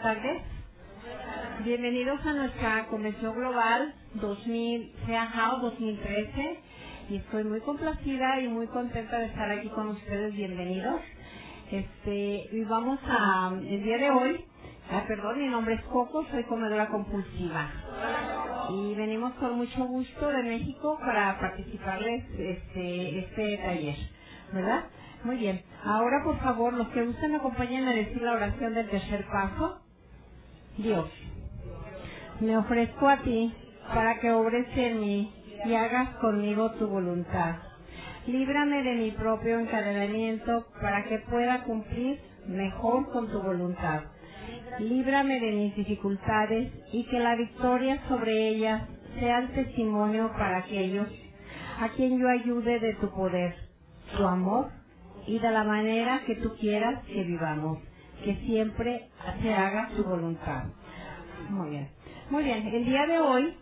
tardes. Bienvenidos a nuestra Convención Global CEAJAO 2013 y estoy muy complacida y muy contenta de estar aquí con ustedes. Bienvenidos. Y vamos el día de hoy, mi nombre es Coco, soy comedora compulsiva y venimos con mucho gusto de México para participarles este taller, ¿verdad? Muy bien. Ahora, por favor, los que gustan me acompañen a decir la oración del tercer paso. Dios, me ofrezco a ti para que obres en mí y hagas conmigo tu voluntad. Líbrame de mi propio encadenamiento para que pueda cumplir mejor con tu voluntad. Líbrame de mis dificultades y que la victoria sobre ellas sea el testimonio para aquellos a quien yo ayude de tu poder, tu amor y de la manera que tú quieras que vivamos, que siempre se haga tu voluntad. Muy bien. Muy bien, el día de hoy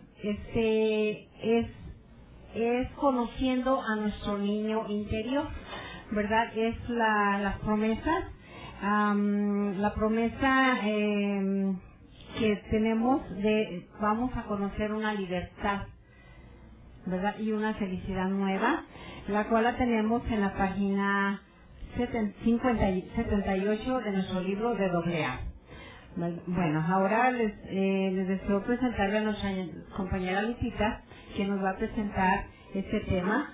es conociendo a nuestro niño interior, ¿verdad? Es las promesas, la promesa que tenemos vamos a conocer una libertad, ¿verdad? Y una felicidad nueva, la cual la tenemos en la página 78 de nuestro libro de AA. Bueno, ahora les deseo presentarle a nuestra compañera Lupita, que nos va a presentar este tema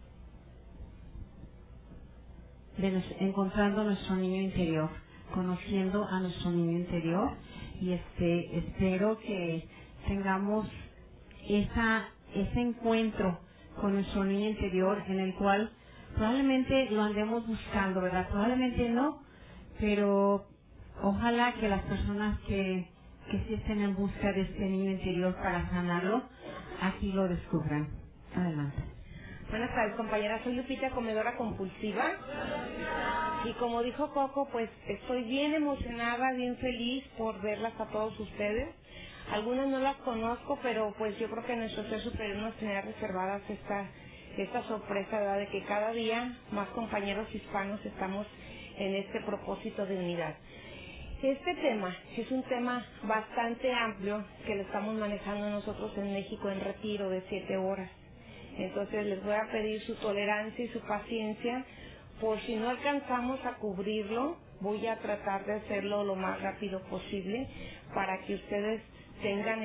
de encontrando nuestro niño interior, conociendo a nuestro niño interior, y espero que tengamos ese encuentro con nuestro niño interior, en el cual probablemente lo andemos buscando, ¿verdad? Probablemente no, pero ojalá que las personas que sí estén en busca de este niño interior para sanarlo, aquí lo descubran. Adelante. Buenas tardes, compañera. Soy Lupita, comedora compulsiva. Y como dijo Coco, pues estoy bien emocionada, bien feliz por verlas a todos ustedes. Algunas no las conozco, pero pues yo creo que nuestro ser superior nos tenía reservadas esta sorpresa, ¿verdad?, de que cada día más compañeros hispanos estamos en este propósito de unidad. Este tema es un tema bastante amplio que lo estamos manejando nosotros en México en retiro de 7 horas. Entonces les voy a pedir su tolerancia y su paciencia. Por si no alcanzamos a cubrirlo, voy a tratar de hacerlo lo más rápido posible para que ustedes tengan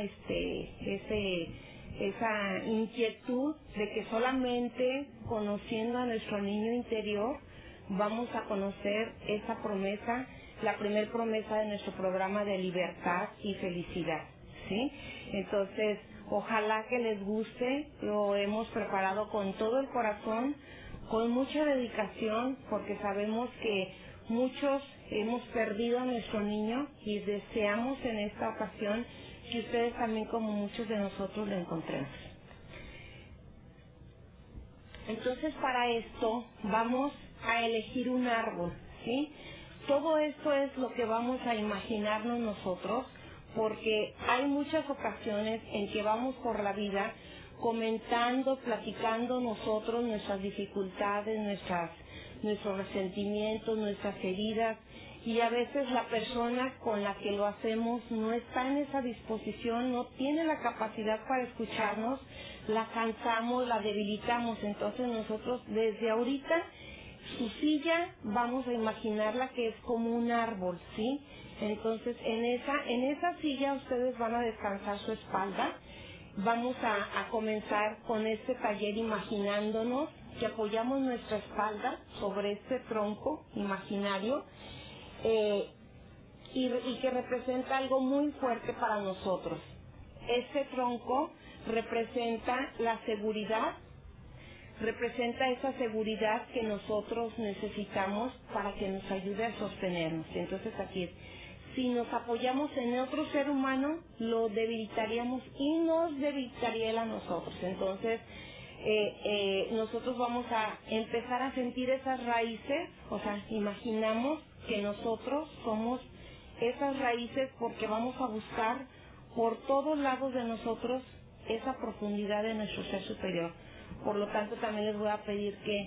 esa inquietud de que solamente conociendo a nuestro niño interior vamos a conocer esa promesa, la primer promesa de nuestro programa de libertad y felicidad, ¿sí? Entonces, ojalá que les guste, lo hemos preparado con todo el corazón, con mucha dedicación, porque sabemos que muchos hemos perdido a nuestro niño y deseamos en esta ocasión que ustedes también, como muchos de nosotros, lo encontremos. Entonces, para esto vamos a elegir un árbol, ¿sí? Todo esto es lo que vamos a imaginarnos nosotros, porque hay muchas ocasiones en que vamos por la vida comentando, platicando nosotros nuestras dificultades, nuestros resentimientos, nuestras heridas, y a veces la persona con la que lo hacemos no está en esa disposición, no tiene la capacidad para escucharnos, la cansamos, la debilitamos. Entonces nosotros desde ahorita su silla vamos a imaginarla que es como un árbol, ¿sí? Entonces en esa silla ustedes van a descansar su espalda. Vamos a comenzar con este taller imaginándonos que apoyamos nuestra espalda sobre este tronco imaginario y que representa algo muy fuerte para nosotros. Este tronco representa la seguridad, representa esa seguridad que nosotros necesitamos para que nos ayude a sostenernos. Entonces aquí es, si nos apoyamos en otro ser humano, lo debilitaríamos y nos debilitaría él a nosotros. Entonces nosotros vamos a empezar a sentir esas raíces, o sea, imaginamos que nosotros somos esas raíces, porque vamos a buscar por todos lados de nosotros esa profundidad de nuestro ser superior. Por lo tanto, también les voy a pedir que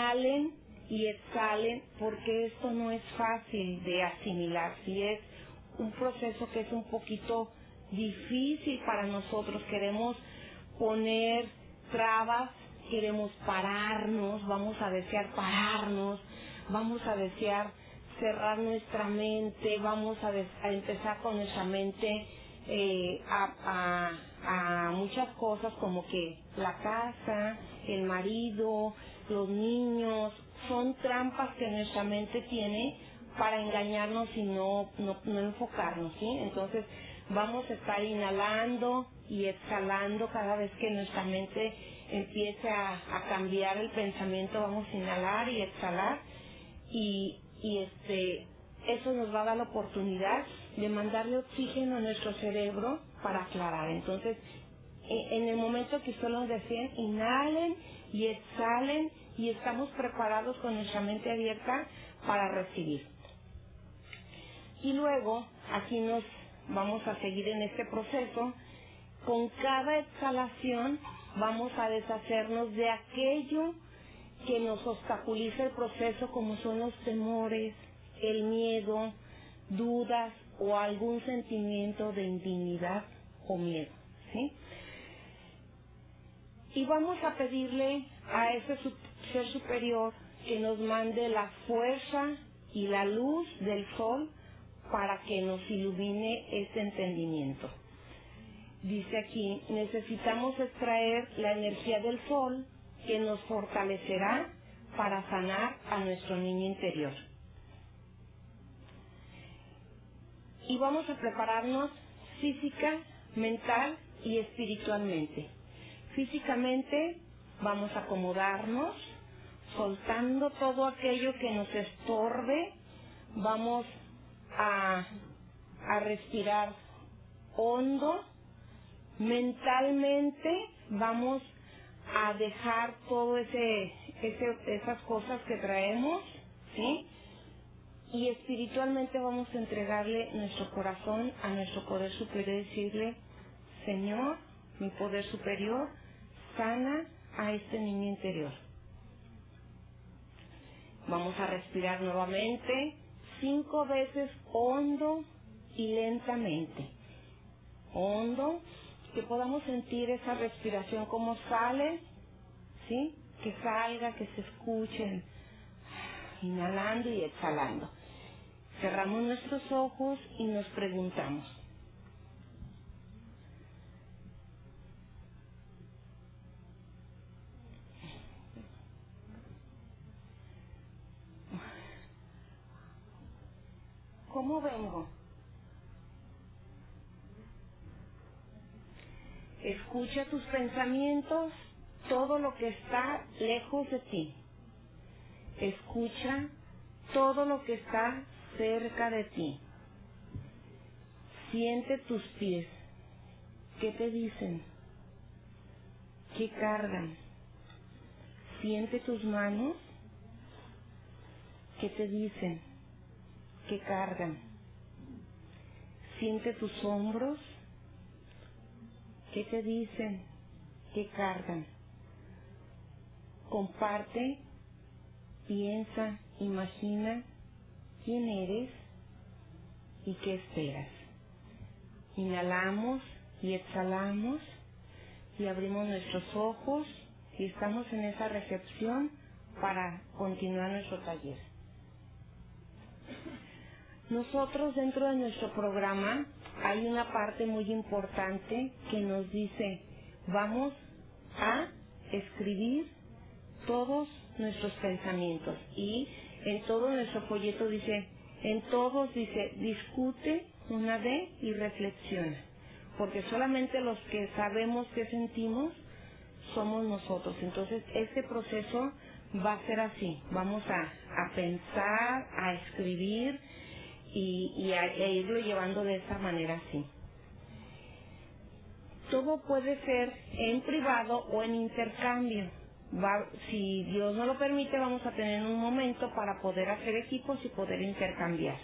inhalen y exhalen, porque esto no es fácil de asimilar. Si es un proceso que es un poquito difícil para nosotros. Queremos poner trabas, queremos pararnos, vamos a desear pararnos, vamos a desear cerrar nuestra mente, vamos a empezar con nuestra mente a muchas cosas como que la casa, el marido, los niños, son trampas que nuestra mente tiene para engañarnos y no enfocarnos, ¿sí? Entonces vamos a estar inhalando y exhalando cada vez que nuestra mente empiece a cambiar el pensamiento. Vamos a inhalar y exhalar y eso nos va a dar la oportunidad de mandarle oxígeno a nuestro cerebro para aclarar. Entonces, en el momento que ustedes lo deseen, inhalen y exhalen y estamos preparados con nuestra mente abierta para recibir. Y luego, aquí nos vamos a seguir en este proceso. Con cada exhalación vamos a deshacernos de aquello que nos obstaculiza el proceso, como son los temores, el miedo, dudas o algún sentimiento de indignidad o miedo, ¿sí? Y vamos a pedirle a ese ser superior que nos mande la fuerza y la luz del sol para que nos ilumine este entendimiento. Dice aquí, necesitamos extraer la energía del sol que nos fortalecerá para sanar a nuestro niño interior. Y vamos a prepararnos física, mental y espiritualmente. Físicamente vamos a acomodarnos, soltando todo aquello que nos estorbe. Vamos a respirar hondo. Mentalmente vamos a dejar todo esas cosas que traemos, ¿sí? Y espiritualmente vamos a entregarle nuestro corazón a nuestro poder superior y decirle: Señor, mi poder superior, sana a este niño interior. Vamos a respirar nuevamente 5 veces hondo y lentamente. Hondo, que podamos sentir esa respiración como sale, ¿sí? Que salga, que se escuchen, inhalando y exhalando. Cerramos nuestros ojos y nos preguntamos: ¿cómo vengo? Escucha tus pensamientos, todo lo que está lejos de ti. Escucha todo lo que está cerca de ti. Siente tus pies. ¿Qué te dicen? ¿Qué cargan? Siente tus manos. ¿Qué te dicen? ¿Qué cargan? Siente tus hombros. ¿Qué te dicen? ¿Qué cargan? Comparte, piensa, imagina quién eres y qué esperas. Inhalamos y exhalamos y abrimos nuestros ojos y estamos en esa recepción para continuar nuestro taller. Nosotros, dentro de nuestro programa, hay una parte muy importante que nos dice: vamos a escribir todos nuestros pensamientos. Y en todo nuestro folleto dice, discute una vez y reflexiona. Porque solamente los que sabemos qué sentimos somos nosotros. Entonces, este proceso va a ser así. Vamos a pensar, a escribir y a irlo llevando de esa manera así. Todo puede ser en privado o en intercambio. Si Dios no lo permite, vamos a tener un momento para poder hacer equipos y poder intercambiar.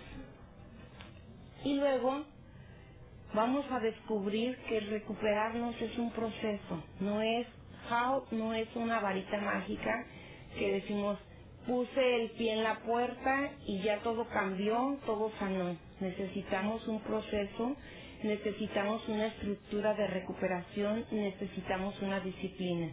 Y luego vamos a descubrir que recuperarnos es un proceso. No es una varita mágica que decimos: puse el pie en la puerta y ya todo cambió, todo sanó. necesitamos un proceso, necesitamos una estructura de recuperación, necesitamos una disciplina.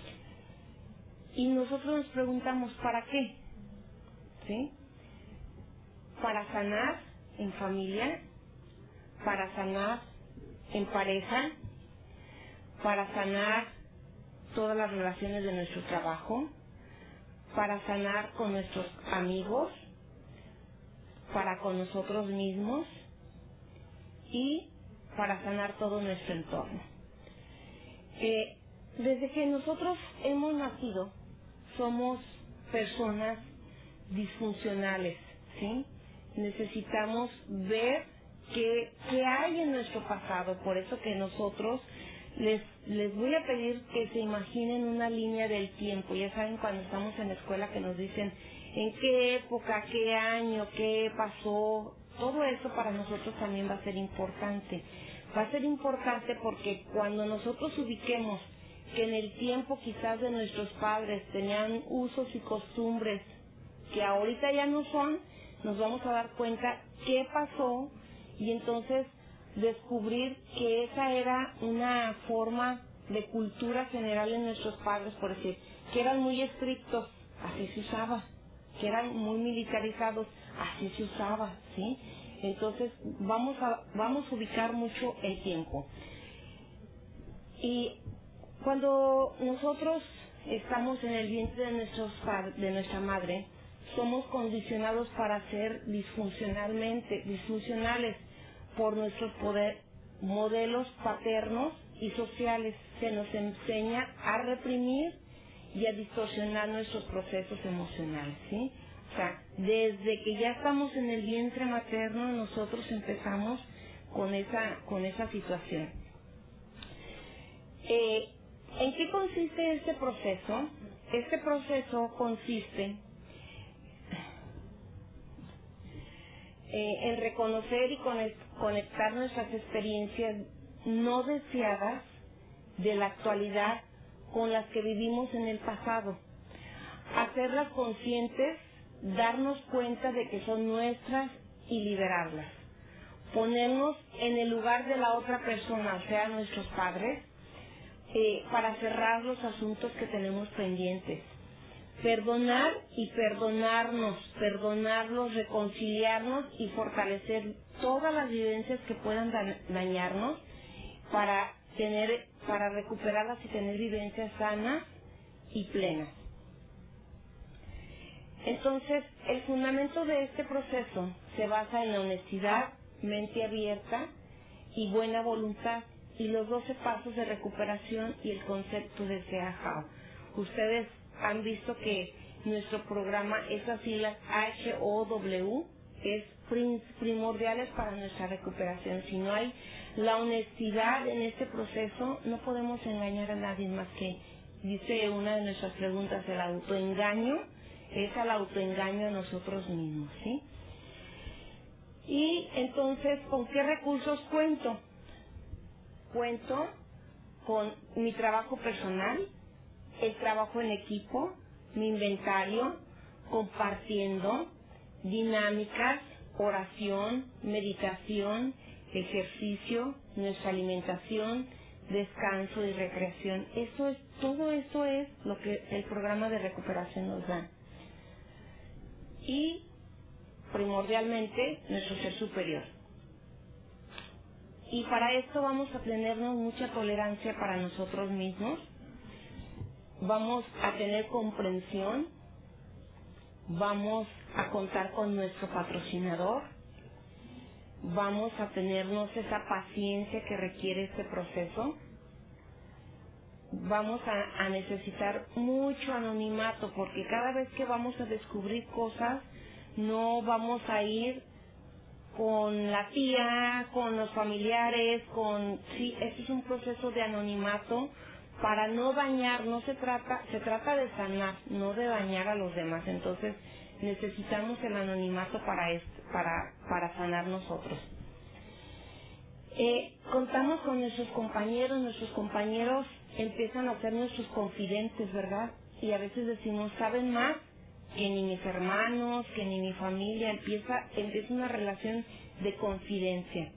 Y nosotros nos preguntamos, ¿para qué? ¿Sí? Para sanar en familia, para sanar en pareja, para sanar todas las relaciones de nuestro trabajo, para sanar con nuestros amigos, para con nosotros mismos y para sanar todo nuestro entorno. Desde que nosotros hemos nacido, somos personas disfuncionales, ¿sí? Necesitamos ver qué hay en nuestro pasado. Por eso que nosotros les voy a pedir que se imaginen una línea del tiempo. Ya saben, cuando estamos en la escuela que nos dicen en qué época, qué año, qué pasó. Todo eso para nosotros también va a ser importante. Va a ser importante porque cuando nosotros ubiquemos que en el tiempo quizás de nuestros padres tenían usos y costumbres que ahorita ya no son, nos vamos a dar cuenta qué pasó y entonces descubrir que esa era una forma de cultura general en nuestros padres, por decir, que eran muy estrictos, así se usaba, que eran muy militarizados, así se usaba, ¿sí? Entonces vamos a ubicar mucho el tiempo. Y cuando nosotros estamos en el vientre de nuestra madre, somos condicionados para ser disfuncionales por nuestros modelos paternos y sociales. Se nos enseña a reprimir y a distorsionar nuestros procesos emocionales, ¿sí? O sea, desde que ya estamos en el vientre materno, nosotros empezamos con esa situación. ¿En qué consiste este proceso? Este proceso consiste en reconocer y conectar nuestras experiencias no deseadas de la actualidad con las que vivimos en el pasado. Hacerlas conscientes, darnos cuenta de que son nuestras y liberarlas. Ponernos en el lugar de la otra persona, o sea, nuestros padres, para cerrar los asuntos que tenemos pendientes. Perdonar y perdonarlos, reconciliarnos y fortalecer todas las vivencias que puedan dañarnos para recuperarlas y tener vivencias sanas y plenas. Entonces, el fundamento de este proceso se basa en la honestidad, mente abierta y buena voluntad, y los 12 pasos de recuperación y el concepto de SEAHAO. Ustedes han visto que nuestro programa, esas siglas HOW, es primordiales para nuestra recuperación. Si no hay la honestidad en este proceso, no podemos engañar a nadie más que, dice una de nuestras preguntas, el autoengaño es al autoengaño a nosotros mismos, ¿sí? Y entonces, ¿con qué recursos cuento? Cuento con mi trabajo personal, el trabajo en equipo, mi inventario, compartiendo, dinámicas, oración, meditación, ejercicio, nuestra alimentación, descanso y recreación. Todo esto es lo que el programa de recuperación nos da. Y primordialmente nuestro ser superior. Y para esto vamos a tenernos mucha tolerancia para nosotros mismos, vamos a tener comprensión, vamos a contar con nuestro patrocinador, vamos a tenernos esa paciencia que requiere este proceso, vamos a necesitar mucho anonimato, porque cada vez que vamos a descubrir cosas, no vamos a ir con la tía, con los familiares, sí, este es un proceso de anonimato para no dañar, se trata de sanar, no de dañar a los demás. Entonces necesitamos el anonimato para sanar nosotros. Contamos con nuestros compañeros empiezan a ser nuestros confidentes, ¿verdad? Y a veces decimos, saben más que ni mis hermanos, que ni mi familia. Empieza una relación de confidencia.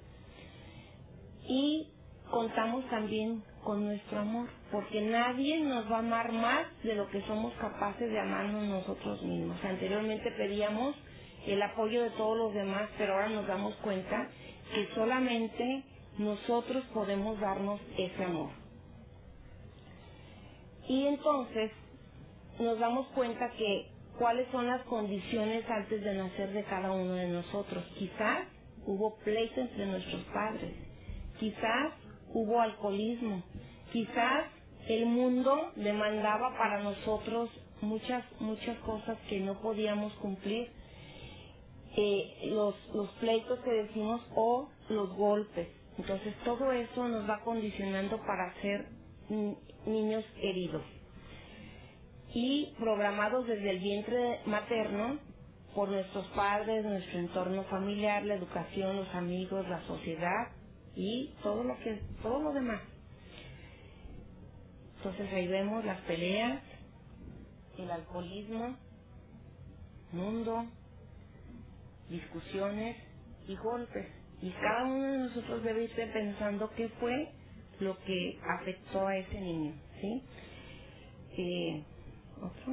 Y contamos también con nuestro amor, porque nadie nos va a amar más de lo que somos capaces de amarnos nosotros mismos. Anteriormente pedíamos el apoyo de todos los demás, pero ahora nos damos cuenta que solamente nosotros podemos darnos ese amor. Y entonces nos damos cuenta que cuáles son las condiciones antes de nacer de cada uno de nosotros. Quizás hubo pleito entre nuestros padres, quizás hubo alcoholismo, quizás el mundo demandaba para nosotros muchas cosas que no podíamos cumplir, los pleitos que decimos o los golpes. Entonces todo eso nos va condicionando para ser niños heridos y programados desde el vientre materno por nuestros padres, nuestro entorno familiar, la educación, los amigos, la sociedad y todo lo demás. Entonces ahí vemos las peleas, el alcoholismo, mundo, discusiones y golpes. Y cada uno de nosotros debe irse pensando qué fue lo que afectó a ese niño, ¿sí? ¿Otro?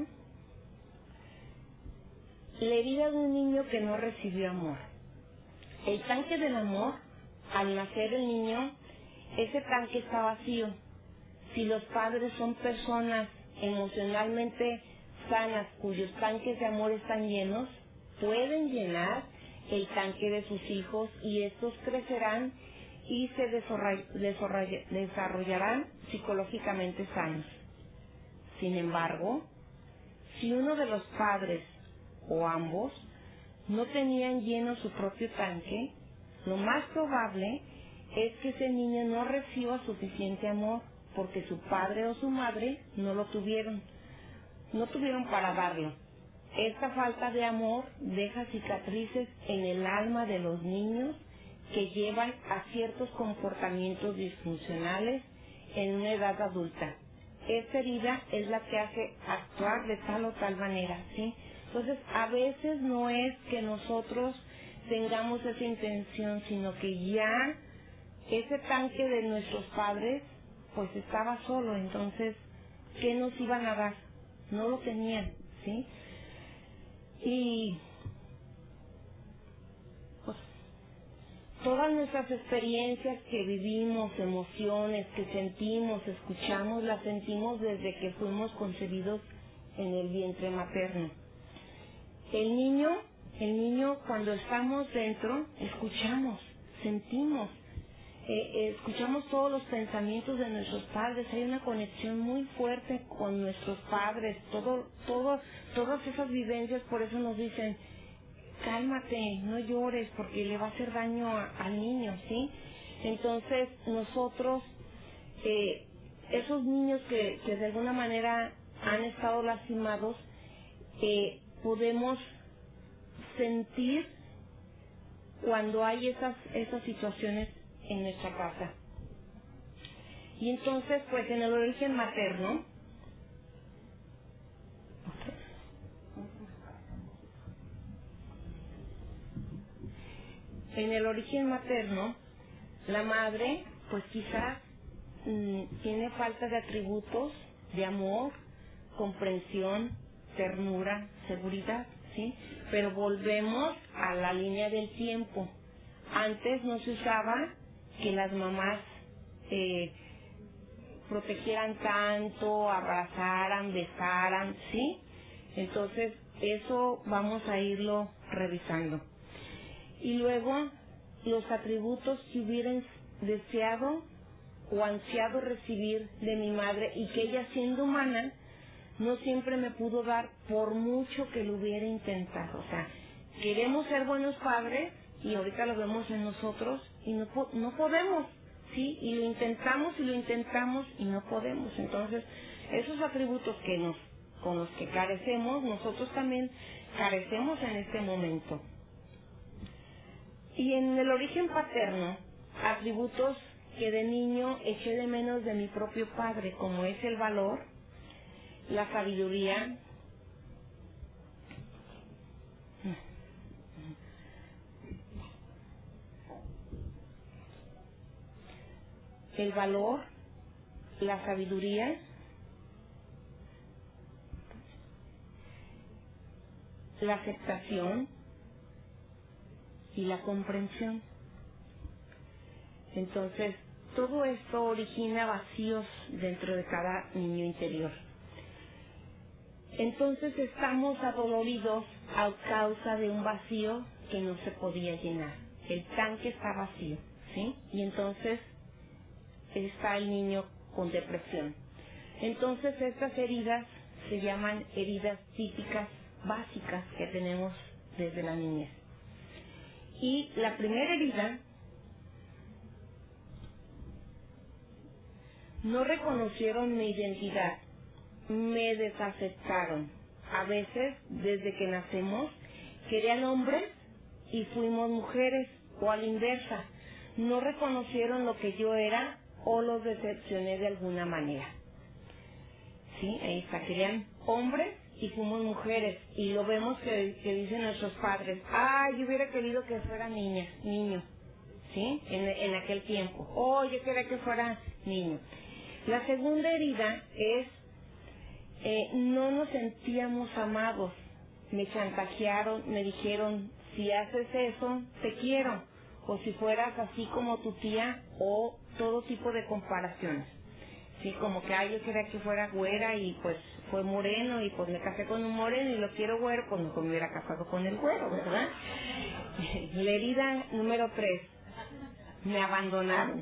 La herida de un niño que no recibió amor. El tanque del amor, al nacer el niño, ese tanque está vacío. Si los padres son personas emocionalmente sanas, cuyos tanques de amor están llenos, pueden llenar el tanque de sus hijos y estos crecerán y se desarrollarán psicológicamente sanos. Sin embargo, si uno de los padres o ambos no tenían lleno su propio tanque, lo más probable es que ese niño no reciba suficiente amor porque su padre o su madre no lo tuvieron, para darlo. Esta falta de amor deja cicatrices en el alma de los niños que llevan a ciertos comportamientos disfuncionales en una edad adulta. Esta herida es la que hace actuar de tal o tal manera, ¿sí? Entonces, a veces no es que nosotros tengamos esa intención, sino que ya ese tanque de nuestros padres, pues estaba solo. Entonces, ¿qué nos iban a dar? No lo tenían, ¿sí? Y pues todas nuestras experiencias que vivimos, emociones que sentimos, escuchamos, las sentimos desde que fuimos concebidos en el vientre materno. El niño cuando estamos dentro, escuchamos, sentimos, escuchamos todos los pensamientos de nuestros padres. Hay una conexión muy fuerte con nuestros padres, todas esas vivencias. Por eso nos dicen, cálmate, no llores porque le va a hacer daño al niño, ¿sí? Entonces nosotros, esos niños que de alguna manera han estado lastimados, podemos sentir cuando hay esas situaciones en nuestra casa. Y entonces, pues en el origen materno, la madre, pues quizás tiene falta de atributos de amor, comprensión, ternura, seguridad, ¿sí? Pero volvemos a la línea del tiempo. Antes no se usaba que las mamás protegieran tanto, abrazaran, besaran, ¿sí? Entonces, eso vamos a irlo revisando. Y luego, los atributos que hubieran deseado o ansiado recibir de mi madre y que ella, siendo humana, no siempre me pudo dar por mucho que lo hubiera intentado. O sea, queremos ser buenos padres y ahorita lo vemos en nosotros y no podemos, ¿sí? Y lo intentamos y no podemos. Entonces, esos atributos con los que carecemos, nosotros también carecemos en este momento. Y en el origen paterno, atributos que de niño eché de menos de mi propio padre, como es el valor, la sabiduría, el valor, la sabiduría, la aceptación y la comprensión. Entonces, todo esto origina vacíos dentro de cada niño interior. Entonces estamos adoloridos a causa de un vacío que no se podía llenar. El tanque está vacío, ¿sí? Y entonces está el niño con depresión. Entonces estas heridas se llaman heridas típicas básicas que tenemos desde la niñez. Y la primera herida, no reconocieron mi identidad, me desaceptaron. A veces, desde que nacemos, querían hombres y fuimos mujeres, o a la inversa. No reconocieron lo que yo era o los decepcioné de alguna manera. ¿Sí? Ahí está, querían hombres y fuimos mujeres. Y lo vemos que dicen nuestros padres, yo hubiera querido que fuera niño, ¿sí? En aquel tiempo. Yo quería que fuera niño. La segunda herida es, no nos sentíamos amados. Me chantajearon, me dijeron, si haces eso, te quiero. O si fueras así como tu tía, o todo tipo de comparaciones. Sí, como que yo quería que fuera güera y pues fue moreno y pues me casé con un moreno y lo quiero güero, pues mejor me hubiera casado con el güero, ¿verdad? La herida número 3, me abandonaron.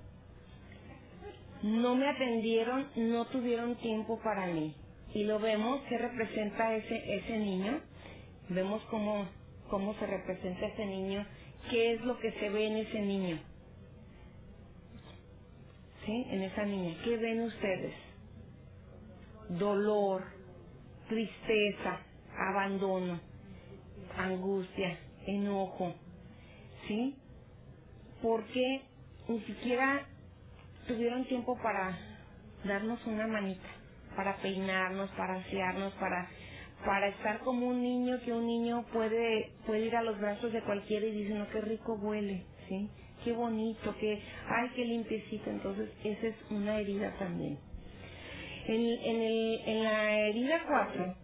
No me atendieron, no tuvieron tiempo para mí. Y lo vemos, ¿qué representa ese niño? Vemos cómo se representa ese niño, qué es lo que se ve en ese niño. ¿Sí? En esa niña. ¿Qué ven ustedes? Dolor, tristeza, abandono, angustia, enojo. ¿Sí? Porque ni siquiera tuvieron tiempo para darnos una manita, para peinarnos, para asearnos, para estar como un niño, que un niño puede ir a los brazos de cualquiera y dice, no, qué rico huele, ¿sí? Qué bonito, qué limpiecito. Entonces, esa es una herida también. En la herida 4,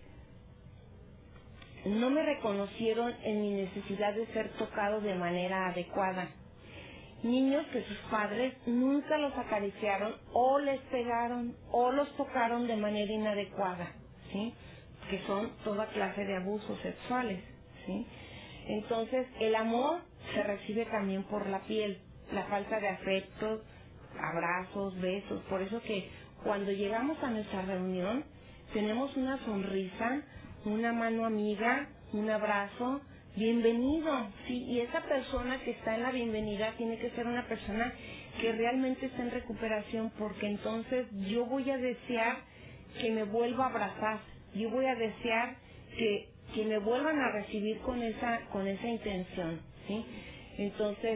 no me reconocieron en mi necesidad de ser tocado de manera adecuada. Niños que sus padres nunca los acariciaron, o les pegaron, o los tocaron de manera inadecuada, ¿sí? Que son toda clase de abusos sexuales, ¿sí? Entonces, el amor se recibe también por la piel, la falta de afecto, abrazos, besos. Por eso que cuando llegamos a nuestra reunión, tenemos una sonrisa, una mano amiga, un abrazo, bienvenido, sí, y esa persona que está en la bienvenida tiene que ser una persona que realmente está en recuperación, porque entonces yo voy a desear que me vuelva a abrazar, yo voy a desear que me vuelvan a recibir con esa intención, ¿sí? Entonces,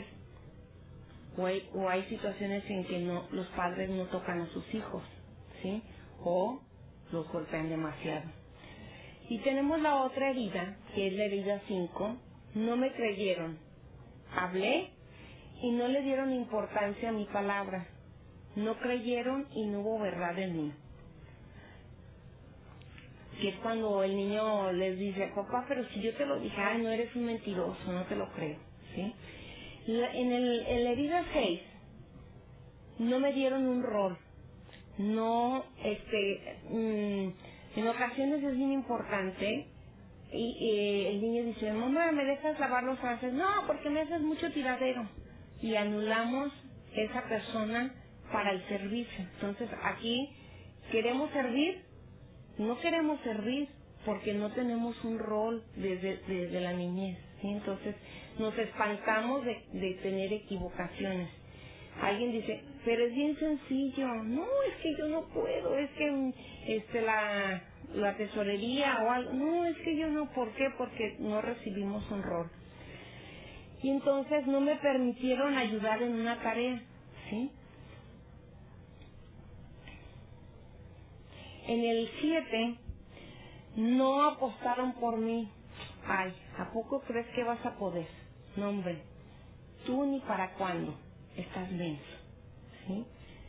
o hay situaciones en que los padres no tocan a sus hijos, ¿sí? O los golpean demasiado. Y tenemos la otra herida, que es la herida 5, no me creyeron. Hablé y no le dieron importancia a mi palabra. No creyeron y no hubo verdad en mí. Que es cuando el niño les dice, papá, pero si yo te lo dije, no, eres un mentiroso, no te lo creo, ¿sí? En la herida 6, no me dieron un rol. No, en ocasiones es bien importante y el niño dice, mamá, ¿me dejas lavar los trastes? No, porque me haces mucho tiradero. Y anulamos esa persona para el servicio. Entonces aquí queremos servir, no queremos servir porque no tenemos un rol desde la niñez, ¿sí? Entonces nos espantamos de tener equivocaciones. Alguien dice, pero es bien sencillo. No, es que yo no puedo, es que la tesorería o algo. No, es que yo no. ¿Por qué? Porque no recibimos un rol. Y entonces no me permitieron ayudar en una tarea, ¿sí? En el 7, no apostaron por mí. ¿A poco crees que vas a poder? No, hombre, tú ni para cuándo. Estás menso, ¿sí?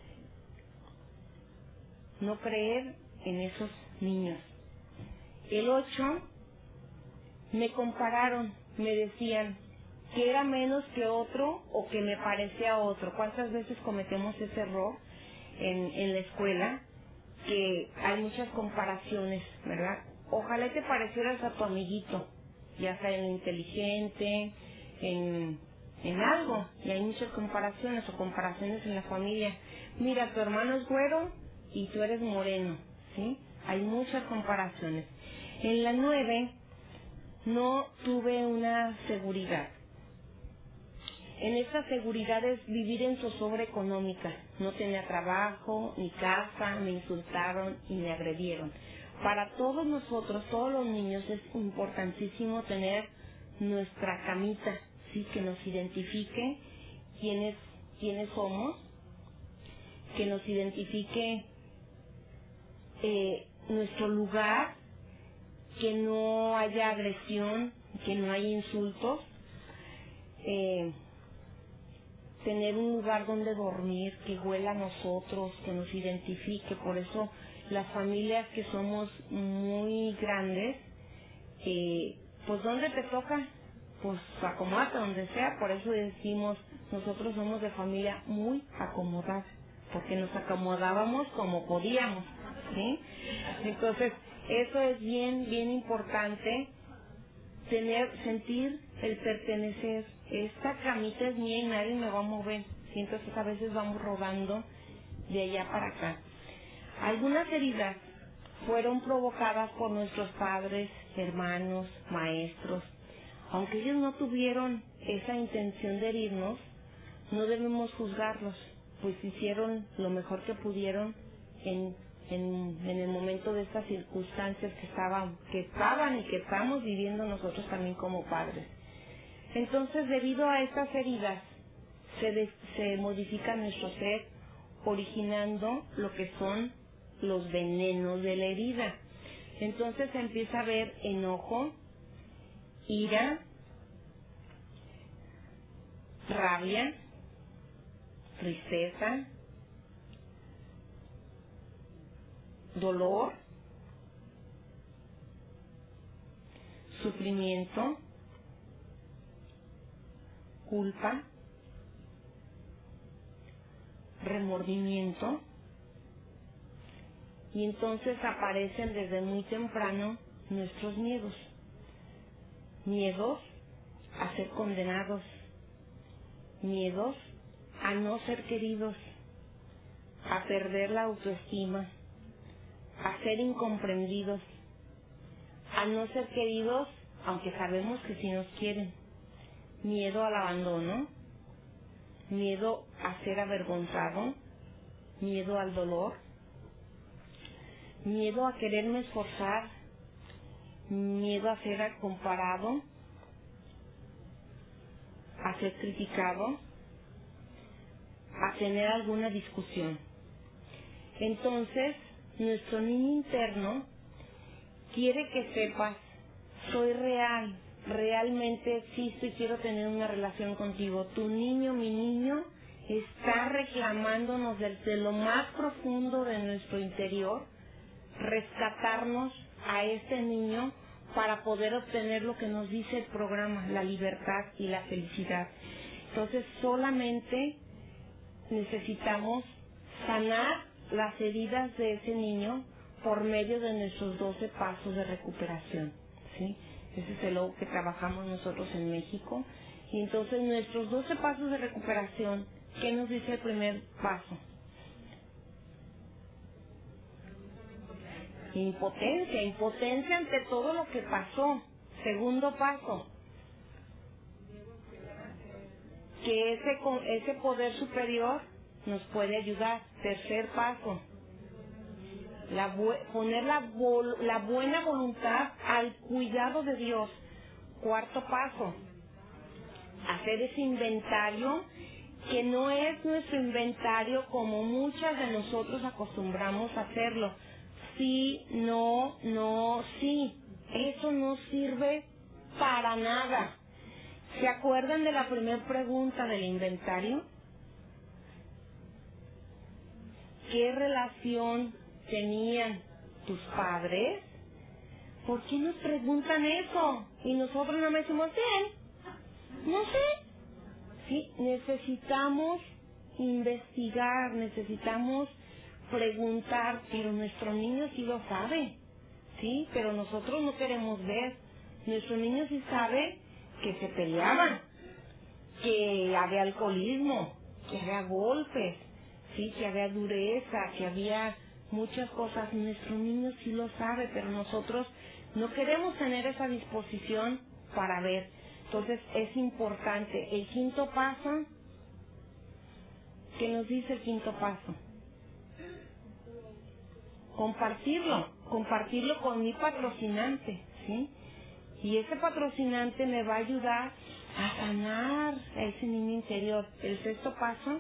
No creer en esos niños. El 8, me compararon, me decían que era menos que otro o que me parecía a otro. ¿Cuántas veces cometemos ese error en la escuela? Que hay muchas comparaciones, ¿verdad? Ojalá te parecieras a tu amiguito, ya sea en inteligente, en algo, y hay muchas comparaciones o comparaciones en la familia. Mira, tu hermano es güero y tú eres moreno, ¿sí? Hay muchas comparaciones. En la 9 no tuve una seguridad. En esta seguridad es vivir en zozobra económica. No tenía trabajo, ni casa, me insultaron y me agredieron. Para todos nosotros, todos los niños, es importantísimo tener nuestra camita, ¿sí? Que nos identifique quiénes somos, que nos identifique nuestro lugar, que no haya agresión, que no haya insultos, tener un lugar donde dormir, que huela a nosotros, que nos identifique. Por eso las familias que somos muy grandes, pues ¿dónde te toca? Pues acomódate donde sea. Por eso decimos, nosotros somos de familia muy acomodada, porque nos acomodábamos como podíamos, ¿sí? Entonces, eso es bien importante, sentir el pertenecer. Esta camita es mía y nadie me va a mover. ¿Sí? Entonces a veces vamos rodando de allá para acá. Algunas heridas fueron provocadas por nuestros padres, hermanos, maestros. Aunque ellos no tuvieron esa intención de herirnos, no debemos juzgarlos, pues hicieron lo mejor que pudieron en el momento de estas circunstancias que estaban y que estamos viviendo nosotros también como padres. Entonces, debido a estas heridas, se modifica nuestro ser, originando lo que son los venenos de la herida. Entonces se empieza a ver enojo, ira, rabia, tristeza, dolor, sufrimiento, culpa, remordimiento, y entonces aparecen desde muy temprano nuestros miedos. Miedos a ser condenados, miedos a no ser queridos, a perder la autoestima, a ser incomprendidos, a no ser queridos aunque sabemos que sí nos quieren. Miedo al abandono, miedo a ser avergonzado, miedo al dolor, miedo a quererme esforzar, miedo a ser comparado, a ser criticado, a tener alguna discusión. Entonces, nuestro niño interno quiere que sepas, soy real, realmente existo y quiero tener una relación contigo. Tu niño, mi niño, está reclamándonos desde lo más profundo de nuestro interior, rescatarnos a este niño para poder obtener lo que nos dice el programa, la libertad y la felicidad. Entonces, solamente necesitamos sanar las heridas de ese niño por medio de nuestros 12 pasos de recuperación, ¿sí? Ese es el que trabajamos nosotros en México. Y entonces nuestros 12 pasos de recuperación, ¿qué nos dice el primer paso? Impotencia ante todo lo que pasó. Segundo paso, que ese poder superior nos puede ayudar. Tercer paso, poner la buena voluntad al cuidado de Dios. Cuarto paso, hacer ese inventario, que no es nuestro inventario como muchas de nosotros acostumbramos a hacerlo. Sí, no, no, sí. Eso no sirve para nada. ¿Se acuerdan de la primera pregunta del inventario? qué relación tenían tus padres? ¿Por qué nos preguntan eso? Y nosotros no me decimos, bien, no sé. Sí, necesitamos investigar, necesitamos preguntar, pero nuestro niño sí lo sabe, sí, pero nosotros no queremos ver. Nuestro niño sí sabe que se peleaban, que había alcoholismo, que había golpes, sí, que había dureza, que había muchas cosas. Nuestro niño sí lo sabe, pero nosotros no queremos tener esa disposición para ver. Entonces es importante. El quinto paso, ¿qué nos dice el quinto paso? Compartirlo con mi patrocinante, ¿sí? Y ese patrocinante me va a ayudar a sanar a ese niño interior. El sexto paso,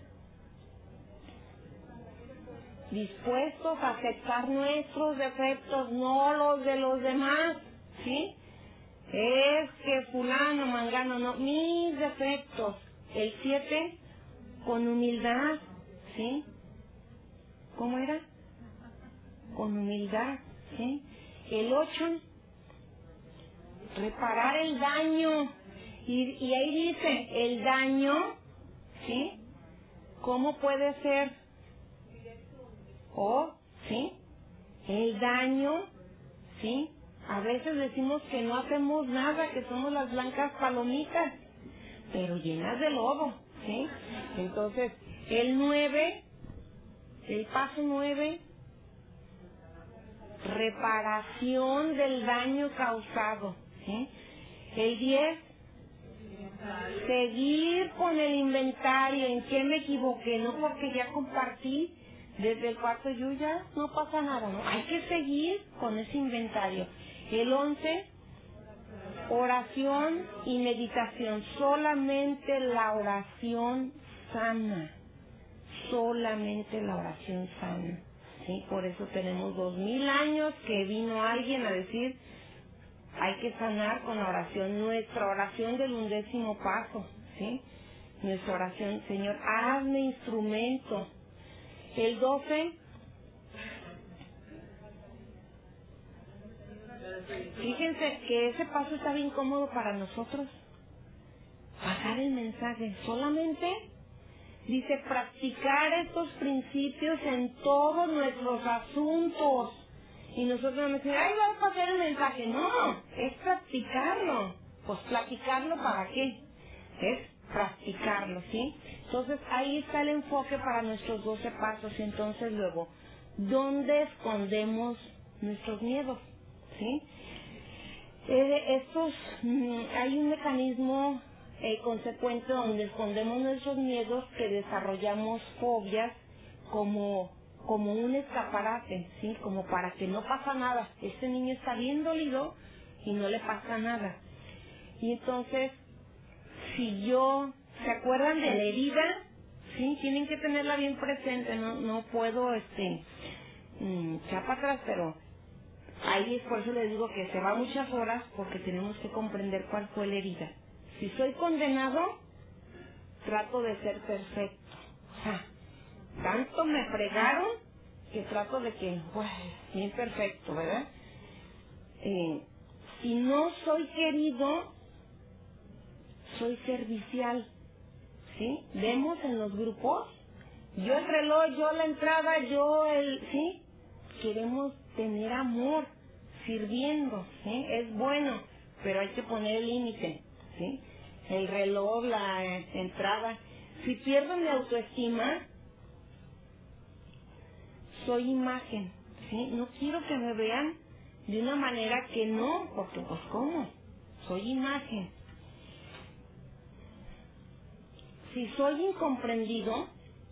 dispuestos a aceptar nuestros defectos, no los de los demás, ¿sí? Es que fulano, mangano, no, mis defectos. El 7, con humildad, ¿sí? ¿Cómo era? Con humildad, ¿sí? El 8, reparar el daño. Y ahí dice, el daño, ¿sí? ¿Cómo puede ser? ¿Sí? El daño, ¿sí? A veces decimos que no hacemos nada, que somos las blancas palomitas, pero llenas de lodo, ¿sí? Entonces, el 9, el paso 9, reparación del daño causado, ¿sí? El 10, seguir con el inventario, en qué me equivoqué, no porque ya compartí desde el cuarto, yo ya no pasa nada, ¿no? Hay que seguir con ese inventario. El 11, oración y meditación. Solamente la oración sana. Solamente la oración sana. ¿Sí? Por eso tenemos 2000 años que vino alguien a decir, hay que sanar con la oración. Nuestra oración del 11º paso. ¿Sí? Nuestra oración, Señor, hazme instrumento. El 12, fíjense que ese paso está bien cómodo para nosotros. Pasar el mensaje. Solamente dice practicar estos principios en todos nuestros asuntos. Y nosotros nos decimos, ay, vamos a pasar el mensaje. No, es practicarlo. Pues platicarlo, ¿para qué? Es practicarlo, ¿sí? Entonces ahí está el enfoque para nuestros 12 pasos. Y entonces luego, ¿dónde escondemos nuestros miedos? ¿Sí? Hay un mecanismo consecuente donde escondemos nuestros miedos, que desarrollamos fobias como un escaparate, ¿sí? Como para que no pasa nada. Este niño está bien dolido y no le pasa nada. Y entonces, ¿se acuerdan de la herida? Sí, tienen que tenerla bien presente. No puedo echar para atrás, pero ahí es por eso les digo que se va muchas horas, porque tenemos que comprender cuál fue la herida. Si soy condenado, trato de ser perfecto. O sea, tanto me fregaron que trato de que, pues, bien perfecto, ¿verdad? Si no soy querido, soy servicial, ¿sí? Vemos en los grupos, yo el reloj, yo la entrada, ¿sí? Queremos tener amor, sirviendo, ¿sí? Es bueno, pero hay que poner el límite, ¿sí? El reloj, la entrada. Si pierdo mi autoestima, soy imagen, ¿sí? No quiero que me vean de una manera que no, porque pues ¿cómo? Soy imagen. Si soy incomprendido,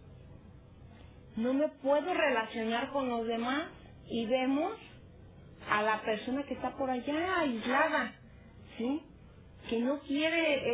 no me puedo relacionar con los demás, y vemos a la persona que está por allá aislada, ¿sí? Que no quiere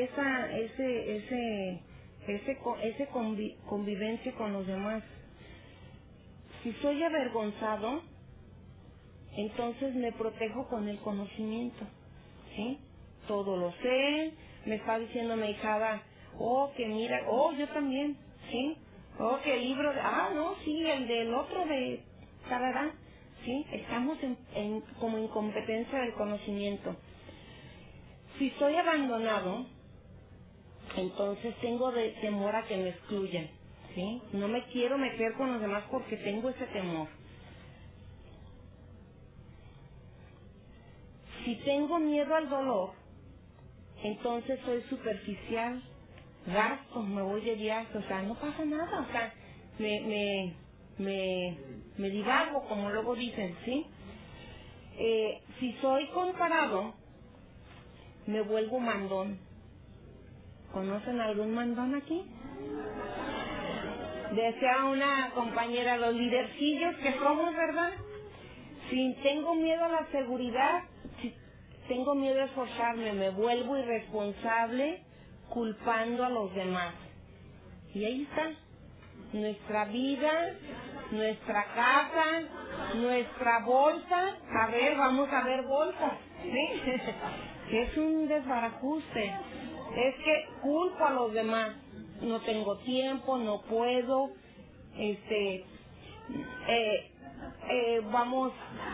ese convivencia con los demás. Si soy avergonzado, entonces me protejo con el conocimiento, ¿sí? Todo lo sé, me está diciendo mi hijada, que mira, yo también, ¿sí? Oh, que el libro de... Ah, no, sí, el del otro de... Tarará. Sí, estamos como en competencia del conocimiento. Si soy abandonado, entonces tengo temor a que me excluyan, ¿sí? No me quiero meter con los demás porque tengo ese temor. Si tengo miedo al dolor, entonces soy superficial, gasto, me voy de viaje, o sea, no pasa nada, o sea, me divago, como luego dicen, ¿sí? Si soy comparado, me vuelvo mandón. ¿Conocen algún mandón aquí? Decía una compañera, los lidercillos que somos, ¿verdad? Si tengo miedo a la seguridad, si tengo miedo a esforzarme, me vuelvo irresponsable culpando a los demás. Y ahí está. Nuestra vida, nuestra casa, nuestra bolsa. A ver, vamos a ver bolsas. ¿Sí? Es un desbarajuste. Es que culpo a los demás. No tengo tiempo, no puedo. Vamos,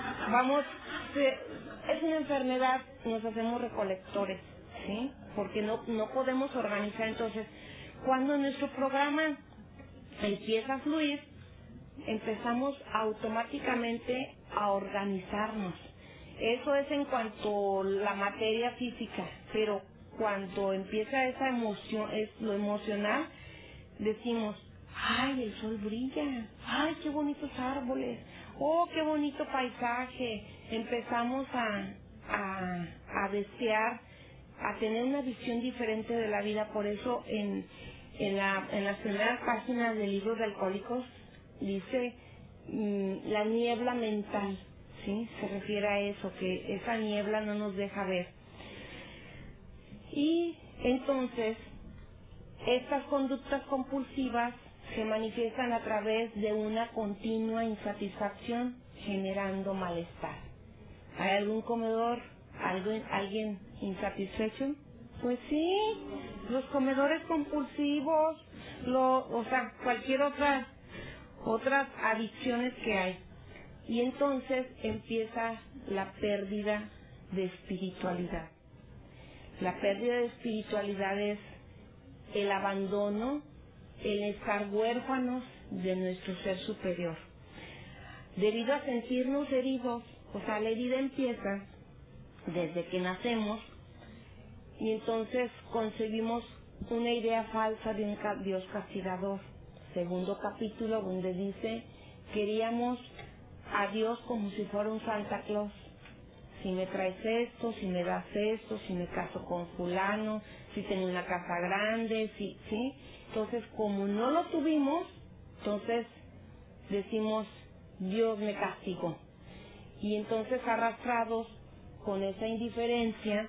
es una enfermedad, nos hacemos recolectores, ¿sí? Porque no podemos organizar. Entonces, cuando nuestro programa empieza a fluir, empezamos automáticamente a organizarnos. Eso es en cuanto a la materia física, pero cuando empieza esa emoción, es lo emocional, decimos, ay, el sol brilla, ay, qué bonitos árboles, oh, qué bonito paisaje. Empezamos a desear, a tener una visión diferente de la vida. Por eso en las primeras páginas del libro de Alcohólicos dice la niebla mental, ¿sí? Se refiere a eso, que esa niebla no nos deja ver. Y entonces estas conductas compulsivas se manifiestan a través de una continua insatisfacción, generando malestar. ¿Hay algún comedor, alguien insatisfecho? Pues sí, los comedores compulsivos, o sea, cualquier otras adicciones que hay. Y entonces empieza la pérdida de espiritualidad. La pérdida de espiritualidad es el abandono, el estar huérfanos de nuestro ser superior. Debido a sentirnos heridos, o sea, la herida empieza desde que nacemos y entonces concebimos una idea falsa de un Dios castigador. Segundo capítulo donde dice, queríamos a Dios como si fuera un Santa Claus. Si me traes esto, si me das esto, si me caso con fulano, si tengo una casa grande, ¿sí? Entonces, como no lo tuvimos, entonces decimos, Dios me castigó. Y entonces arrastrados con esa indiferencia,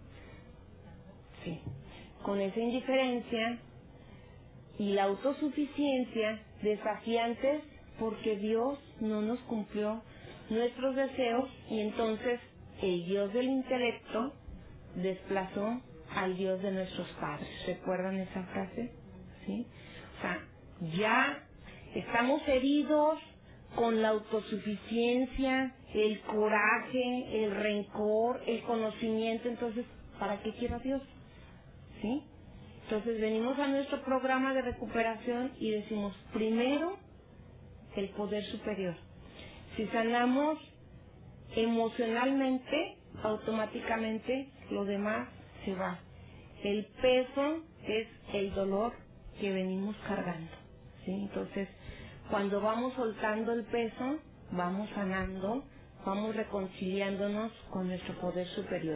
y la autosuficiencia, desafiantes porque Dios no nos cumplió nuestros deseos, y entonces el Dios del intelecto desplazó al Dios de nuestros padres. ¿Recuerdan esa frase? ¿Sí? O sea, ya estamos heridos con la autosuficiencia, el coraje, el rencor, el conocimiento. Entonces, ¿para qué quiero a Dios? ¿Sí? Entonces venimos a nuestro programa de recuperación y decimos, primero, el poder superior. Si sanamos emocionalmente, automáticamente lo demás se va. El peso es el dolor que venimos cargando, ¿sí? Entonces, cuando vamos soltando el peso, vamos sanando, vamos reconciliándonos con nuestro poder superior.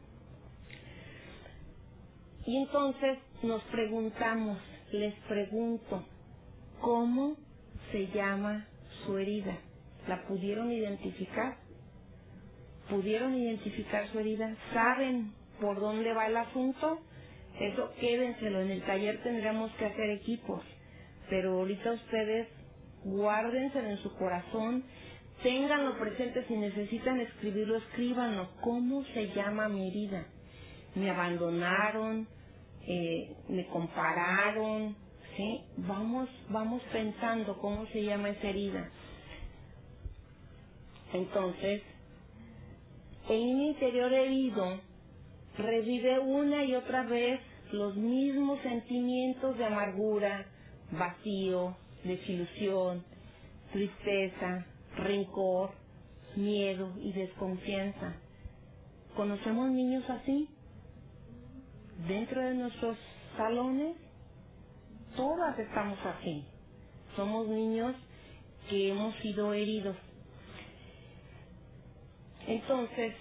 Y entonces les pregunto, ¿cómo se llama su herida? ¿La pudieron identificar? ¿Pudieron identificar su herida? ¿Saben por dónde va el asunto? Eso quédenselo. En el taller tendremos que hacer equipos, pero ahorita ustedes guárdenselo en su corazón, ténganlo presente. Si necesitan escribirlo, escríbanlo. ¿Cómo se llama mi herida? Me abandonaron, me compararon, ¿sí? Vamos pensando cómo se llama esa herida. Entonces, el niño interior herido revive una y otra vez los mismos sentimientos de amargura, vacío, desilusión, tristeza, rencor, miedo y desconfianza. ¿Conocemos niños así? Dentro de nuestros salones, todas estamos así. Somos niños que hemos sido heridos. Entonces,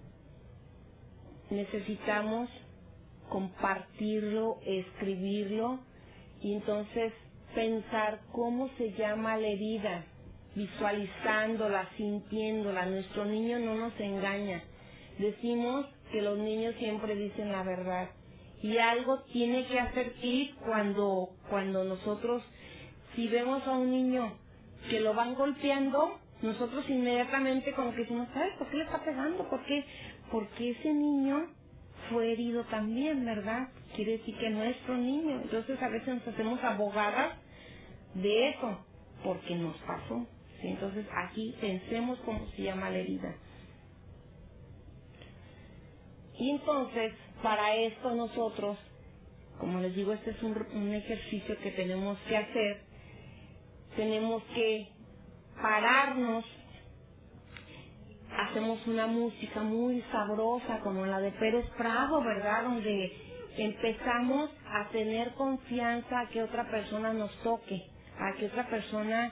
necesitamos compartirlo, escribirlo y entonces pensar cómo se llama la herida, visualizándola, sintiéndola. Nuestro niño no nos engaña. Decimos que los niños siempre dicen la verdad y algo tiene que hacer clic cuando nosotros, si vemos a un niño que lo van golpeando, nosotros inmediatamente como que decimos, ¿sabes por qué le está pegando? Porque ese niño fue herido también, ¿verdad? Quiere decir que nuestro niño. Entonces a veces nos hacemos abogadas de eso, porque nos pasó, ¿sí? Entonces aquí pensemos cómo se llama la herida. Y entonces, para esto nosotros, como les digo, este es un ejercicio que tenemos que hacer. Tenemos que pararnos, hacemos una música muy sabrosa como la de Pérez Prado, ¿verdad? Donde empezamos a tener confianza a que otra persona nos toque, a que otra persona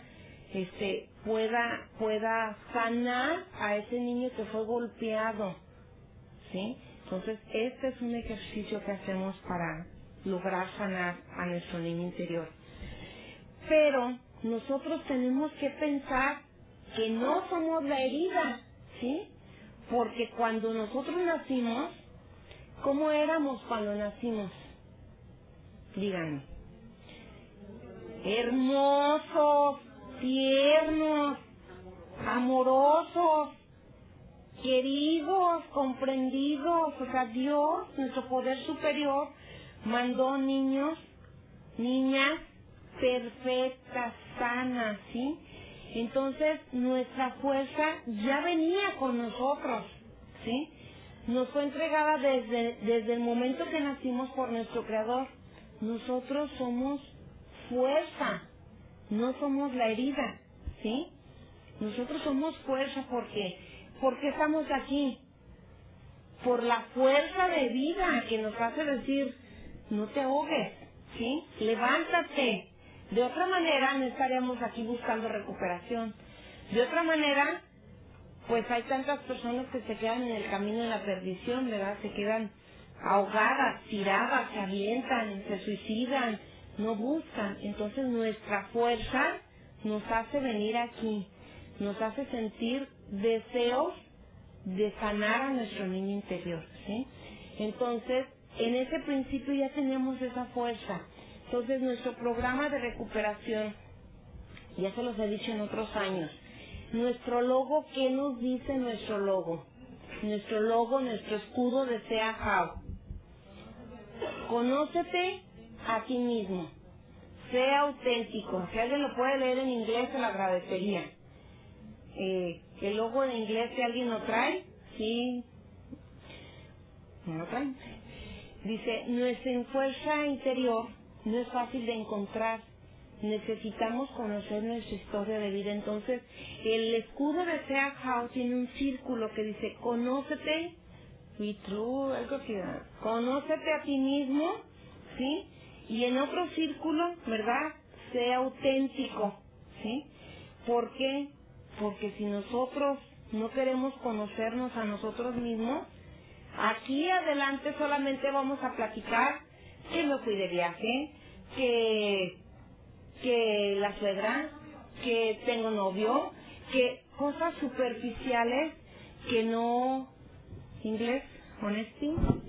pueda sanar a ese niño que fue golpeado, ¿sí? Entonces este es un ejercicio que hacemos para lograr sanar a nuestro niño interior. Pero nosotros tenemos que pensar que no somos la herida, ¿sí? Porque cuando nosotros nacimos, ¿cómo éramos cuando nacimos? Díganme. Hermosos, tiernos, amorosos, queridos, comprendidos. O sea, Dios, nuestro poder superior, mandó niños, niñas perfectas, sanas, ¿sí? Entonces nuestra fuerza ya venía con nosotros, ¿sí? Nos fue entregada desde el momento que nacimos por nuestro Creador. Nosotros somos fuerza, no somos la herida, ¿sí? Nosotros somos fuerza porque estamos aquí, por la fuerza de vida que nos hace decir, no te ahogues, ¿sí? Levántate. De otra manera no estaríamos aquí buscando recuperación. De otra manera, pues hay tantas personas que se quedan en el camino de la perdición, ¿verdad? Se quedan ahogadas, tiradas, se avientan, se suicidan, no buscan. Entonces nuestra fuerza nos hace venir aquí, nos hace sentir deseos de sanar a nuestro niño interior, ¿sí? Entonces, en ese principio ya tenemos esa fuerza. Entonces, nuestro programa de recuperación, ya se los he dicho en otros años, nuestro logo, ¿qué nos dice nuestro logo? Nuestro logo, nuestro escudo de Sea How. Conócete a ti mismo. Sea auténtico. Si alguien lo puede leer en inglés, se lo agradecería. El logo en inglés, si alguien lo trae, sí. ¿No lo traen? Dice, nuestra fuerza interior no es fácil de encontrar. Necesitamos conocer nuestra historia de vida. Entonces, el escudo de Sea How tiene un círculo que dice, conócete, be true, algo así, conócete a ti mismo, ¿sí? Y en otro círculo, ¿verdad? Sea auténtico, ¿sí? ¿Por qué? Porque si nosotros no queremos conocernos a nosotros mismos, aquí adelante solamente vamos a platicar que me fui de viaje, que la suegra, que tengo novio, que cosas superficiales que no... ¿Inglés? Honesty.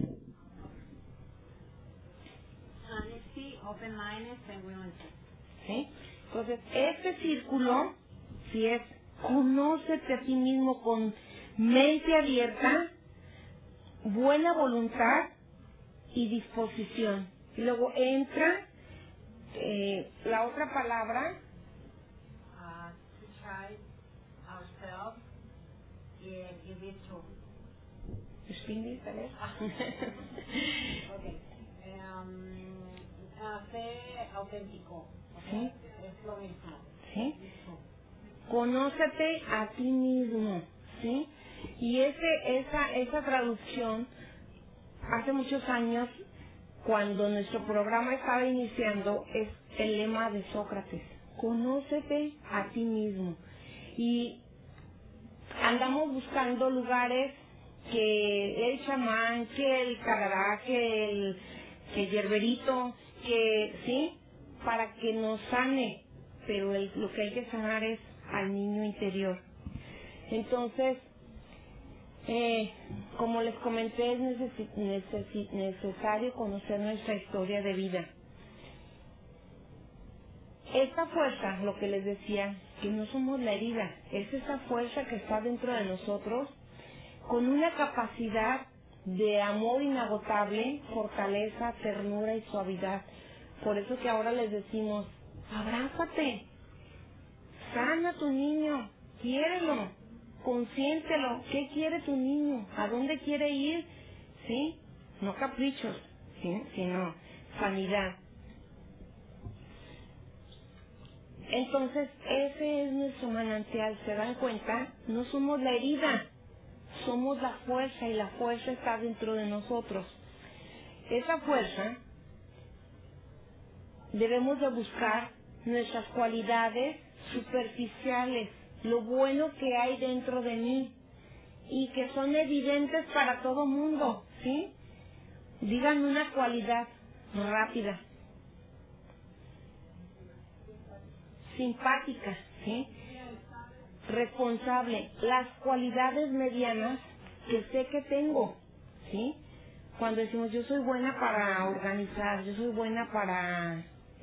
Honesty, open-minded and willing to. ¿Sí? Entonces, este círculo, si es conócete a ti mismo con mente abierta, buena voluntad y disposición. Y luego entra La otra palabra, to try ourselves in virtue. ¿Spindi, tal vez? Okay. Ser auténtico. ¿Sí? Es lo mismo. ¿Sí? Conócete a ti mismo, ¿sí? Y esa traducción, hace muchos años, cuando nuestro programa estaba iniciando, es el lema de Sócrates: conócete a ti mismo. Y andamos buscando lugares que el chamán, que el carará, que el yerberito, que sí, para que nos sane, pero lo que hay que sanar es al niño interior. Entonces, como les comenté, es necesario conocer nuestra historia de vida. Esta fuerza, lo que les decía, que no somos la herida, es esa fuerza que está dentro de nosotros, con una capacidad de amor inagotable, fortaleza, ternura y suavidad. Por eso que ahora les decimos: abrázate, sana a tu niño, quiérelo, consiéntelo. ¿Qué quiere tu niño? ¿A dónde quiere ir? ¿Sí? No caprichos, ¿sí? Sino sanidad. Entonces, ese es nuestro manantial. ¿Se dan cuenta? No somos la herida, somos la fuerza, y la fuerza está dentro de nosotros. Esa fuerza debemos de buscar nuestras cualidades superficiales, lo bueno que hay dentro de mí y que son evidentes para todo mundo, ¿sí? Díganme una cualidad rápida. Simpática, ¿sí? Responsable. Las cualidades medianas que sé que tengo, ¿sí? Cuando decimos: yo soy buena para organizar, yo soy buena para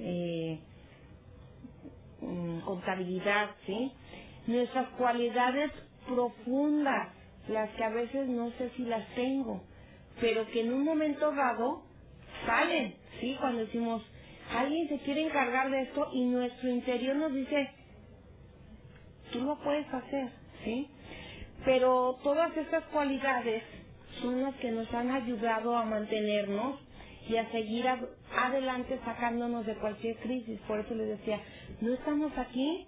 contabilidad, ¿sí? Nuestras cualidades profundas, las que a veces no sé si las tengo, pero que en un momento dado salen, ¿sí? Cuando decimos: alguien se quiere encargar de esto, y nuestro interior nos dice: tú lo puedes hacer, ¿sí? Pero todas estas cualidades son las que nos han ayudado a mantenernos y a seguir adelante, sacándonos de cualquier crisis. Por eso les decía, no estamos aquí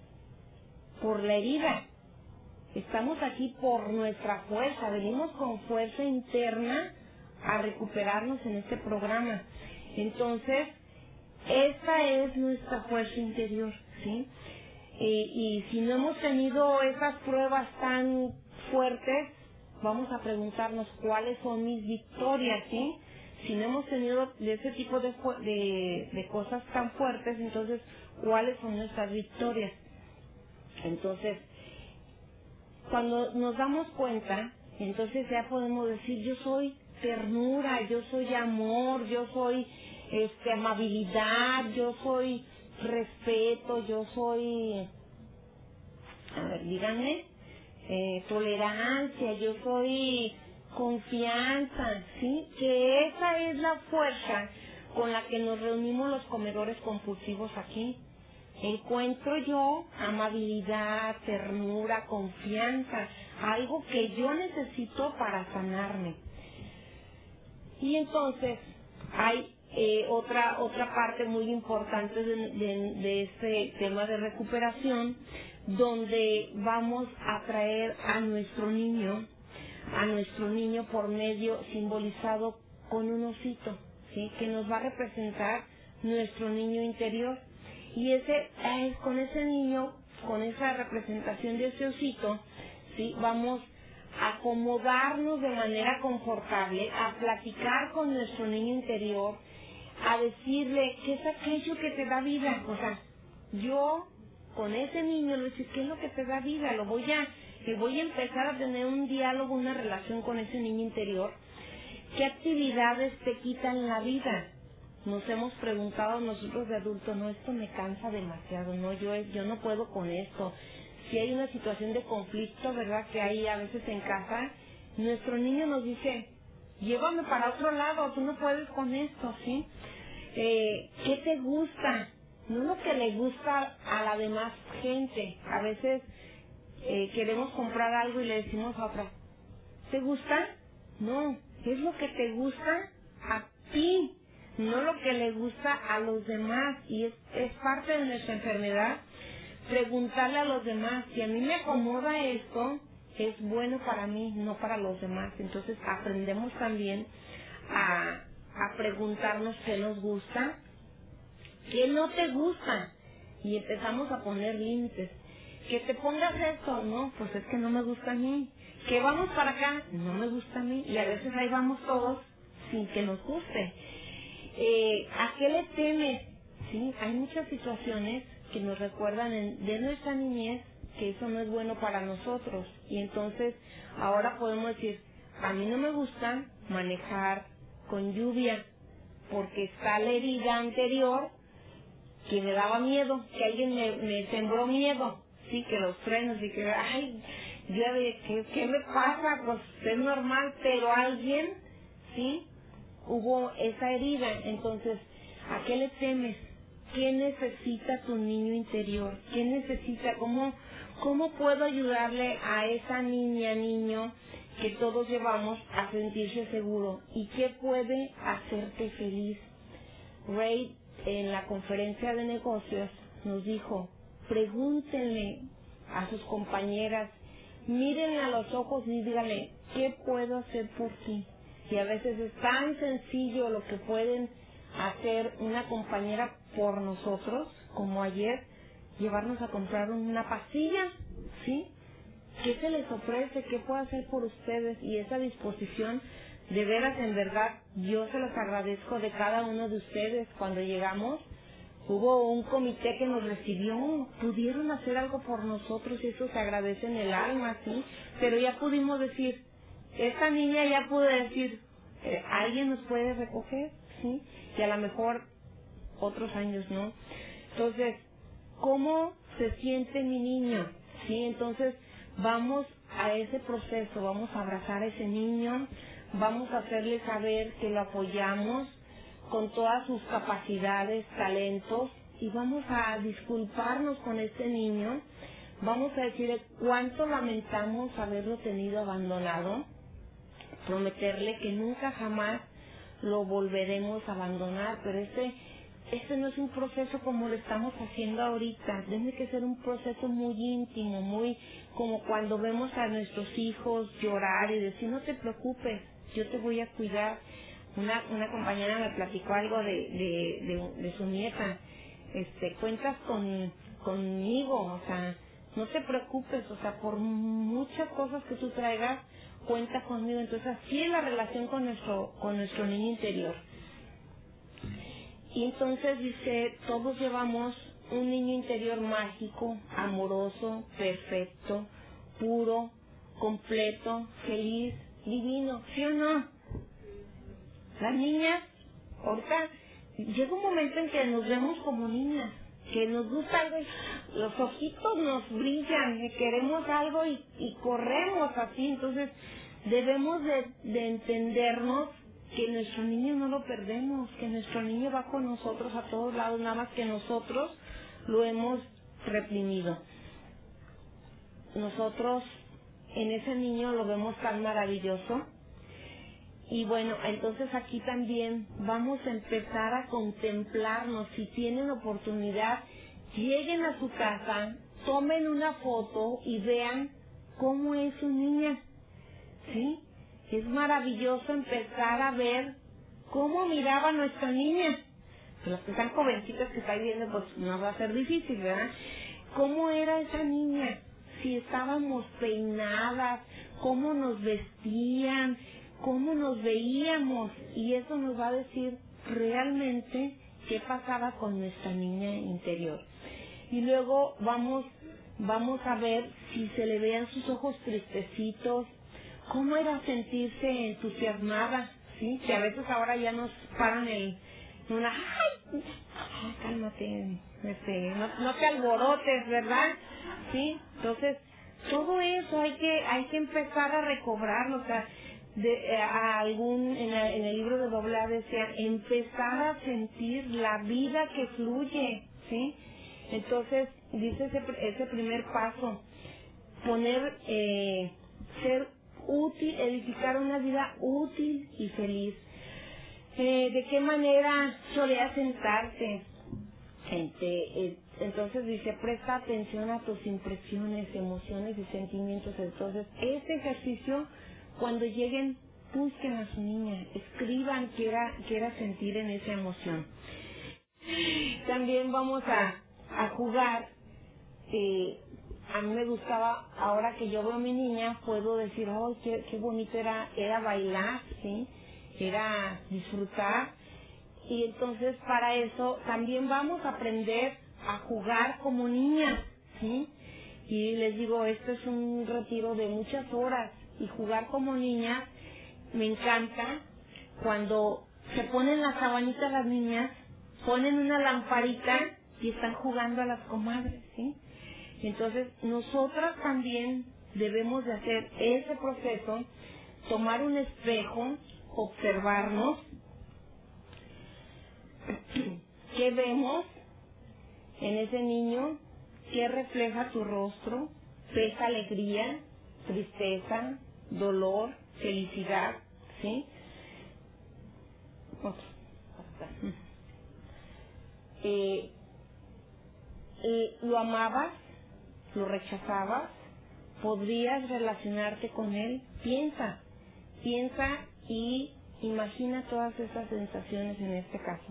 por la herida, estamos aquí por nuestra fuerza. Venimos con fuerza interna a recuperarnos en este programa. Entonces, esta es nuestra fuerza interior, ¿sí? Y si no hemos tenido esas pruebas tan fuertes, vamos a preguntarnos cuáles son mis victorias, ¿sí? Si no hemos tenido de ese tipo de cosas tan fuertes, entonces, ¿cuáles son nuestras victorias? Entonces, cuando nos damos cuenta, entonces ya podemos decir: yo soy ternura, yo soy amor, yo soy amabilidad, yo soy respeto, yo soy, a ver, díganme, tolerancia, yo soy confianza, ¿sí? Que esa es la fuerza con la que nos reunimos los comedores compulsivos aquí. Encuentro yo amabilidad, ternura, confianza, algo que yo necesito para sanarme. Y entonces hay otra parte muy importante de este tema de recuperación, donde vamos a traer a nuestro niño por medio simbolizado con un osito, ¿sí? Que nos va a representar nuestro niño interior. Y con ese niño, con esa representación de ese osito, ¿sí? Vamos a acomodarnos de manera confortable, a platicar con nuestro niño interior, a decirle: ¿qué es aquello que te da vida? O sea, yo con ese niño le voy a decir: ¿qué es lo que te da vida? Voy a empezar a tener un diálogo, una relación con ese niño interior. ¿Qué actividades te quitan la vida? Nos hemos preguntado nosotros de adultos: no, esto me cansa demasiado, no, yo no puedo con esto. Si hay una situación de conflicto, ¿verdad?, que hay a veces en casa, nuestro niño nos dice: llévame para otro lado, tú no puedes con esto, ¿sí? ¿Qué te gusta? No lo que le gusta a la demás gente. A veces queremos comprar algo y le decimos a otra, ¿te gusta? No, es lo que te gusta a ti, no lo que le gusta a los demás. Y es parte de nuestra enfermedad preguntarle a los demás, si a mí me acomoda esto, es bueno para mí, no para los demás. Entonces aprendemos también a preguntarnos qué nos gusta, qué no te gusta, y empezamos a poner límites. Que te pongas esto, no, pues es que no me gusta a mí. Que vamos para acá, no me gusta a mí, y a veces ahí vamos todos sin que nos guste. ¿A qué le temes? ¿Sí? Hay muchas situaciones que nos recuerdan de nuestra niñez que eso no es bueno para nosotros, y entonces ahora podemos decir, a mí no me gusta manejar con lluvia porque está la herida anterior que me daba miedo, que alguien me sembró miedo, sí, que los frenos y que, ay, ¿qué me pasa? Pues es normal, pero alguien, sí, hubo esa herida. Entonces, ¿a qué le temes? ¿Qué necesita tu niño interior? ¿Qué necesita? ¿Cómo puedo ayudarle a esa niña, niño que todos llevamos a sentirse seguro? ¿Y qué puede hacerte feliz? Ray, en la conferencia de negocios, nos dijo, pregúntenle a sus compañeras, mírenle a los ojos y díganle, ¿qué puedo hacer por ti? Y a veces es tan sencillo lo que pueden hacer una compañera por nosotros, como ayer, llevarnos a comprar una pastilla, ¿sí? ¿Qué se les ofrece? ¿Qué puedo hacer por ustedes? Y esa disposición, de veras, en verdad, yo se los agradezco de cada uno de ustedes. Cuando llegamos, hubo un comité que nos recibió, pudieron hacer algo por nosotros y eso se agradece en el alma, ¿sí? Pero ya pudimos decir, esta niña ya pudo decir, ¿alguien nos puede recoger? ¿Sí? Y a lo mejor otros años no. Entonces, ¿cómo se siente mi niño? ¿Sí? Entonces, vamos a ese proceso, vamos a abrazar a ese niño, vamos a hacerle saber que lo apoyamos con todas sus capacidades, talentos, y vamos a disculparnos con este niño, vamos a decirle cuánto lamentamos haberlo tenido abandonado, prometerle que nunca jamás lo volveremos a abandonar, pero este no es un proceso como lo estamos haciendo ahorita, tiene que ser un proceso muy íntimo, muy como cuando vemos a nuestros hijos llorar y decir, no te preocupes, yo te voy a cuidar. Una compañera me platicó algo de su nieta, cuentas conmigo, o sea, no te preocupes, o sea, por muchas cosas que tú traigas, cuenta conmigo. Entonces así es la relación con nuestro niño interior. Y entonces dice, todos llevamos un niño interior mágico, amoroso, perfecto, puro, completo, feliz, divino, ¿sí o no? Las niñas, ahorita llega un momento en que nos vemos como niñas, que nos gusta algo y los ojitos nos brillan, que queremos algo y corremos así. Entonces debemos de entendernos que nuestro niño no lo perdemos, que nuestro niño va con nosotros a todos lados, nada más que nosotros lo hemos reprimido. Nosotros en ese niño lo vemos tan maravilloso. Y bueno, entonces aquí también vamos a empezar a contemplarnos. Si tienen oportunidad, lleguen a su casa, tomen una foto y vean cómo es su niña, ¿sí? Es maravilloso empezar a ver cómo miraba nuestra niña. Los que están jovencitas que están viendo, pues no va a ser difícil, ¿verdad? ¿Cómo era esa niña? Si estábamos peinadas, cómo nos vestían, cómo nos veíamos, y eso nos va a decir realmente qué pasaba con nuestra niña interior. Y luego vamos a ver si se le vean sus ojos tristecitos, cómo era sentirse entusiasmada, ¿sí? Que a veces ahora ya nos paran ¡ay, cálmate, no te alborotes, ¿verdad? ¿Sí? Entonces, todo eso hay que empezar a recobrarlo, o sea, en el libro de Doblar decía, empezar a sentir la vida que fluye, ¿sí? Entonces, dice ese primer paso, ser útil, edificar una vida útil y feliz. ¿De qué manera solía sentarte? Entonces dice, presta atención a tus impresiones, emociones y sentimientos. Entonces, este ejercicio, cuando lleguen, busquen a su niña, escriban qué era sentir en esa emoción. También vamos a jugar. A mí me gustaba, ahora que yo veo a mi niña, puedo decir, oh, qué bonito era bailar, ¿sí? Era disfrutar. Y entonces para eso también vamos a aprender a jugar como niñas, ¿sí? Y les digo, esto es un retiro de muchas horas, y jugar como niñas me encanta. Cuando se ponen las sabanitas las niñas, ponen una lamparita y están jugando a las comadres, ¿sí? Entonces nosotras también debemos de hacer ese proceso, tomar un espejo, observarnos. ¿Qué vemos en ese niño? ¿Qué refleja tu rostro? ¿Ves alegría, tristeza, dolor, felicidad? ¿Sí? ¿Lo amabas? ¿Lo rechazabas? ¿Podrías relacionarte con él? Piensa y imagina todas esas sensaciones en este caso.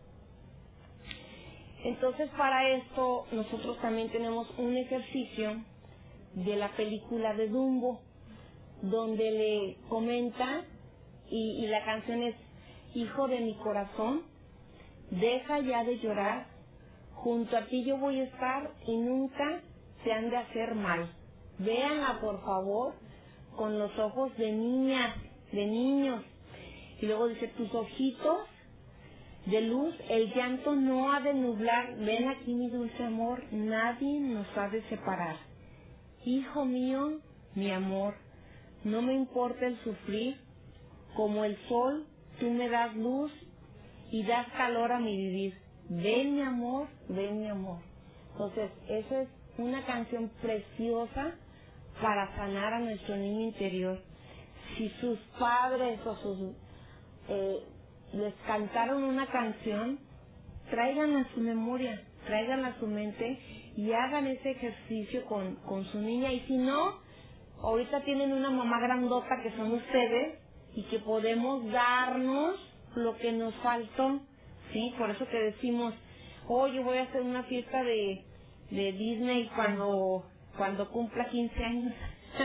Entonces, para esto nosotros también tenemos un ejercicio de la película de Dumbo, donde le comenta, y la canción es: hijo de mi corazón, deja ya de llorar, junto a ti yo voy a estar y nunca te han de hacer mal. Véanla, por favor, con los ojos de niñas, de niños. Y luego dice, tus ojitos de luz, el llanto no ha de nublar. Ven aquí, mi dulce amor, nadie nos ha de separar. Hijo mío, mi amor, no me importa el sufrir. Como el sol, tú me das luz y das calor a mi vivir. Ven, mi amor, ven, mi amor. Entonces, esa es una canción preciosa para sanar a nuestro niño interior. Si sus padres o les cantaron una canción, tráiganla a su memoria, tráiganla a su mente y hagan ese ejercicio con su niña. Y si no, ahorita tienen una mamá grandota que son ustedes y que podemos darnos lo que nos faltó, ¿sí? Por eso que decimos, yo voy a hacer una fiesta de Disney cuando cumpla 15 años.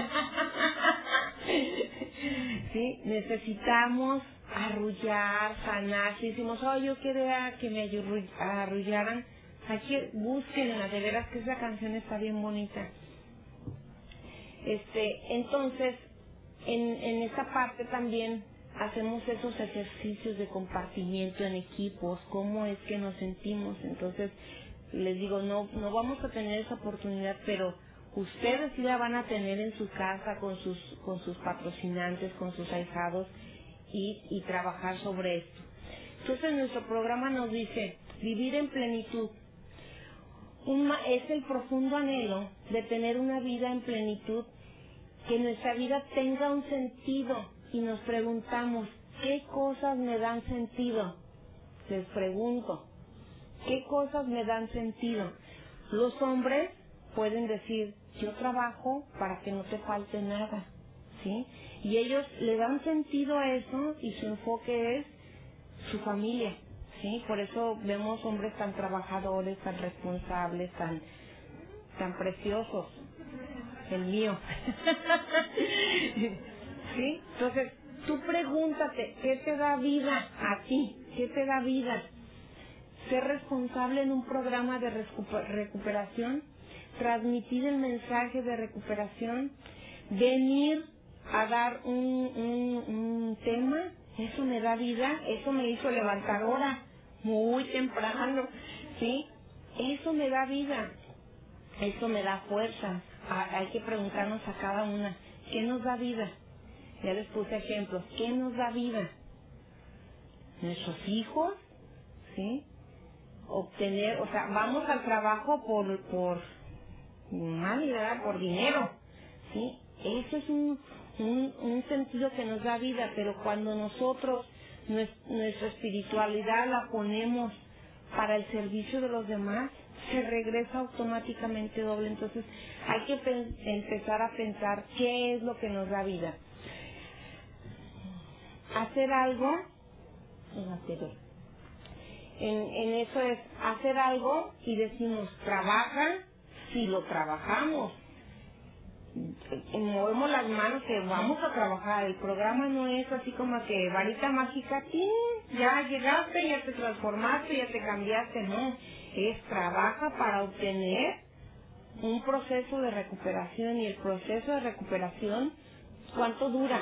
¿Sí? Necesitamos arrullar, sanar. Si decimos, yo quería que me arrullaran, aquí búsquenla, de veras que esa canción está bien bonita. Entonces, en esta parte también hacemos esos ejercicios de compartimiento en equipos, cómo es que nos sentimos. Entonces, les digo, no vamos a tener esa oportunidad, pero ustedes sí la van a tener en su casa con sus patrocinantes, con sus ahijados, y trabajar sobre esto. Entonces, nuestro programa nos dice, vivir en plenitud. Es el profundo anhelo de tener una vida en plenitud, que nuestra vida tenga un sentido, y nos preguntamos, ¿qué cosas me dan sentido? Les pregunto, ¿qué cosas me dan sentido? Los hombres pueden decir, yo trabajo para que no te falte nada, ¿sí? Y ellos le dan sentido a eso, y su enfoque es su familia, ¿sí? Por eso vemos hombres tan trabajadores, tan responsables, tan preciosos. El mío. ¿Sí? Entonces, tú pregúntate, ¿qué te da vida a ti? ¿Qué te da vida? Ser responsable en un programa de recuperación, transmitir el mensaje de recuperación, venir a dar un tema, eso me da vida, eso me hizo levantar hora muy temprano, ¿sí? Eso me da vida, eso me da fuerza. Hay que preguntarnos a cada una, ¿qué nos da vida? Ya les puse ejemplos. ¿Qué nos da vida? Nuestros hijos, ¿sí? Obtener, o sea, vamos al trabajo por money, ¿verdad? Por dinero, ¿sí? Eso es un sentido que nos da vida, pero cuando nosotros nuestra espiritualidad la ponemos para el servicio de los demás, se regresa automáticamente doble. Entonces hay que empezar a pensar qué es lo que nos da vida. Hacer algo, en eso es hacer algo y decimos, trabaja, si lo trabajamos, movemos las manos que vamos a trabajar. El programa no es así como que varita mágica, ¡tín! Ya llegaste, ya te transformaste, ya te cambiaste, no. Es trabaja para obtener un proceso de recuperación, y el proceso de recuperación, ¿cuánto dura?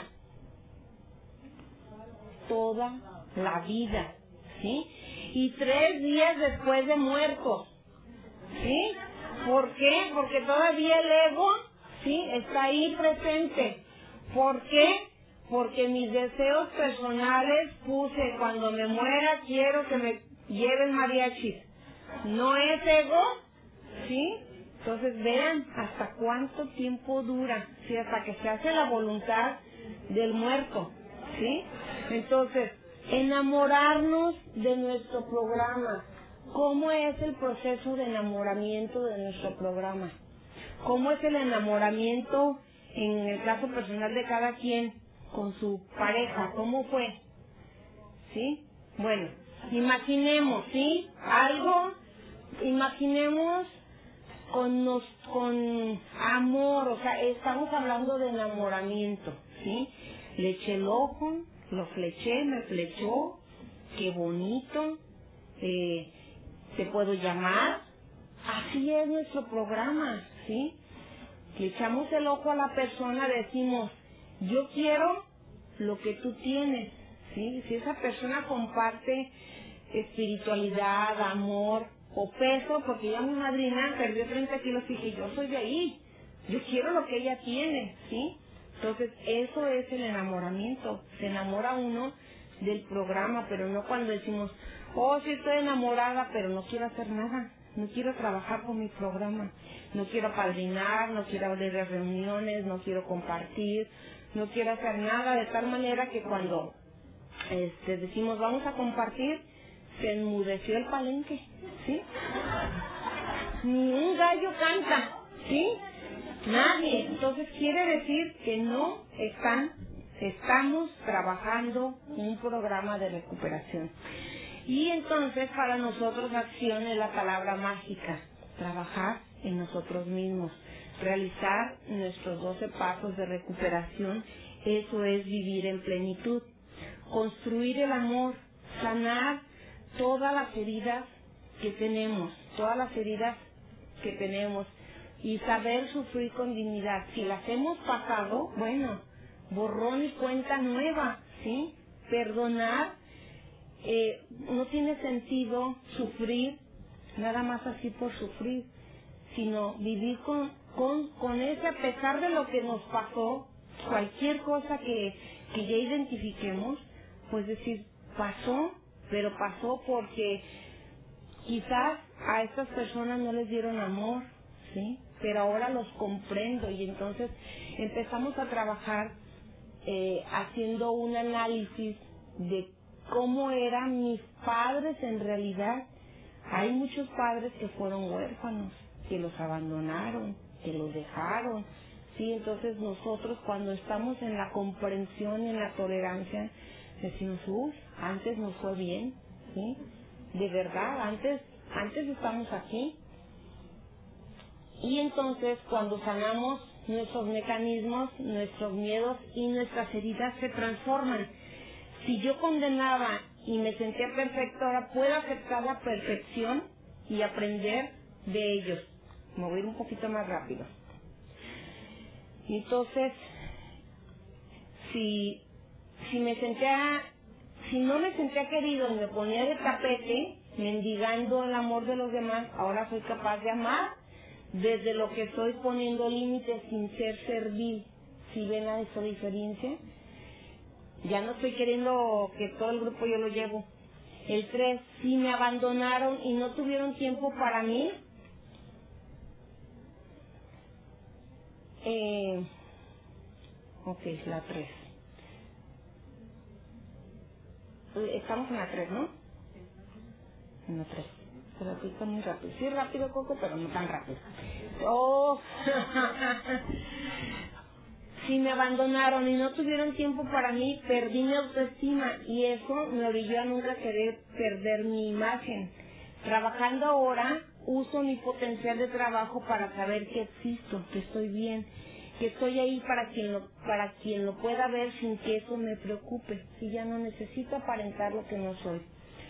Toda la vida, ¿sí? Y 3 días después de muertos, ¿sí? ¿Por qué? Porque todavía el ego, ¿sí?, está ahí presente. ¿Por qué? Porque mis deseos personales puse, cuando me muera quiero que me lleven mariachis. ¿No es ego? ¿Sí? Entonces vean hasta cuánto tiempo dura, ¿sí? Hasta que se hace la voluntad del muerto, ¿sí? Entonces, enamorarnos de nuestro programa. ¿Cómo es el proceso de enamoramiento de nuestro programa? ¿Cómo es el enamoramiento en el caso personal de cada quien con su pareja? ¿Cómo fue? ¿Sí? Bueno, imaginemos, ¿sí? Imaginemos con amor, o sea, estamos hablando de enamoramiento, ¿sí? Le eché el ojo, lo fleché, me flechó, qué bonito, te puedo llamar. Así es nuestro programa, ¿sí? Le echamos el ojo a la persona, decimos, yo quiero lo que tú tienes, ¿sí? Si esa persona comparte espiritualidad, amor o peso, porque ya mi madrina perdió 30 kilos y dije, yo soy de ahí, yo quiero lo que ella tiene, ¿sí? Entonces, eso es el enamoramiento. Se enamora uno del programa, pero no cuando decimos, oh, sí estoy enamorada, pero no quiero hacer nada. No quiero trabajar con mi programa. No quiero apadrinar, no quiero abrir reuniones, no quiero compartir, no quiero hacer nada, de tal manera que cuando decimos vamos a compartir, se enmudeció el palenque, ¿sí? Ni un gallo canta, ¿sí? Nadie. Entonces quiere decir que no estamos trabajando un programa de recuperación. Y entonces para nosotros acción es la palabra mágica, trabajar en nosotros mismos, realizar nuestros 12 pasos de recuperación. Eso es vivir en plenitud, construir el amor, sanar todas las heridas que tenemos, y saber sufrir con dignidad. Si las hemos pasado, bueno, borrón y cuenta nueva, ¿sí? Perdonar. No tiene sentido sufrir nada más así por sufrir, sino vivir con ese, a pesar de lo que nos pasó, cualquier cosa que ya identifiquemos, pues decir, pasó, pero pasó porque quizás a estas personas no les dieron amor, ¿sí? Pero ahora los comprendo, y entonces empezamos a trabajar haciendo un análisis de cómo eran mis padres en realidad. Hay muchos padres que fueron huérfanos, que los abandonaron, que los dejaron, ¿sí? Entonces nosotros cuando estamos en la comprensión y en la tolerancia, decimos, antes nos fue bien, ¿sí? De verdad, antes estamos aquí. Y entonces cuando sanamos nuestros mecanismos, nuestros miedos y nuestras heridas se transforman. Si yo condenaba y me sentía perfecto, ahora puedo aceptar la perfección y aprender de ellos. Me voy a ir un poquito más rápido. Entonces, si no me sentía querido y me ponía de tapete, mendigando el amor de los demás, ahora soy capaz de amar desde lo que estoy poniendo límites sin ser servil. ¿Sí ven esa diferencia? Ya no estoy queriendo que todo el grupo yo lo llevo. El 3, si me abandonaron y no tuvieron tiempo para mí, ok, la 3. Estamos en la 3, ¿no? En la 3. Se la pista muy rápido. Sí, rápido, Coco, pero no tan rápido. ¡Oh! Si me abandonaron y no tuvieron tiempo para mí, perdí mi autoestima y eso me orilló a nunca querer perder mi imagen. Trabajando ahora, uso mi potencial de trabajo para saber que existo, que estoy bien, que estoy ahí para quien lo pueda ver sin que eso me preocupe. Si ya no necesito aparentar lo que no soy.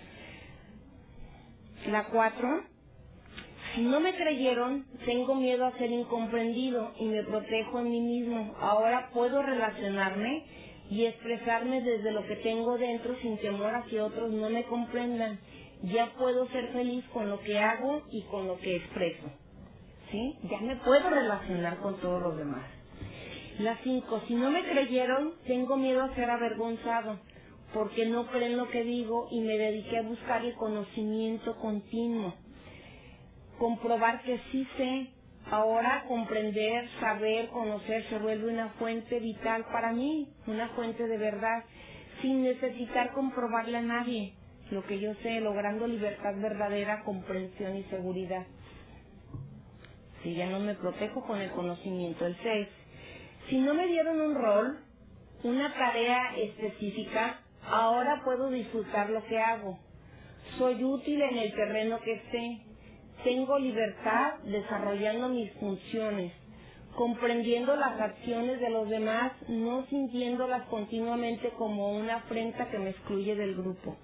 La 4. Si no me creyeron, tengo miedo a ser incomprendido y me protejo en mí mismo. Ahora puedo relacionarme y expresarme desde lo que tengo dentro sin temor a que otros no me comprendan. Ya puedo ser feliz con lo que hago y con lo que expreso. ¿Sí? Ya me puedo relacionar con todos los demás. La 5. Si no me creyeron, tengo miedo a ser avergonzado porque no creen lo que digo y me dediqué a buscar el conocimiento continuo. Comprobar que sí sé. Ahora comprender, saber, conocer se vuelve una fuente vital para mí, una fuente de verdad, sin necesitar comprobarle a nadie lo que yo sé, logrando libertad verdadera, comprensión y seguridad. Si ya no me protejo con el conocimiento. El 6. Si no me dieron un rol, una tarea específica, ahora puedo disfrutar lo que hago. Soy útil en el terreno que esté. Tengo libertad desarrollando mis funciones, comprendiendo las acciones de los demás, no sintiéndolas continuamente como una afrenta que me excluye del grupo.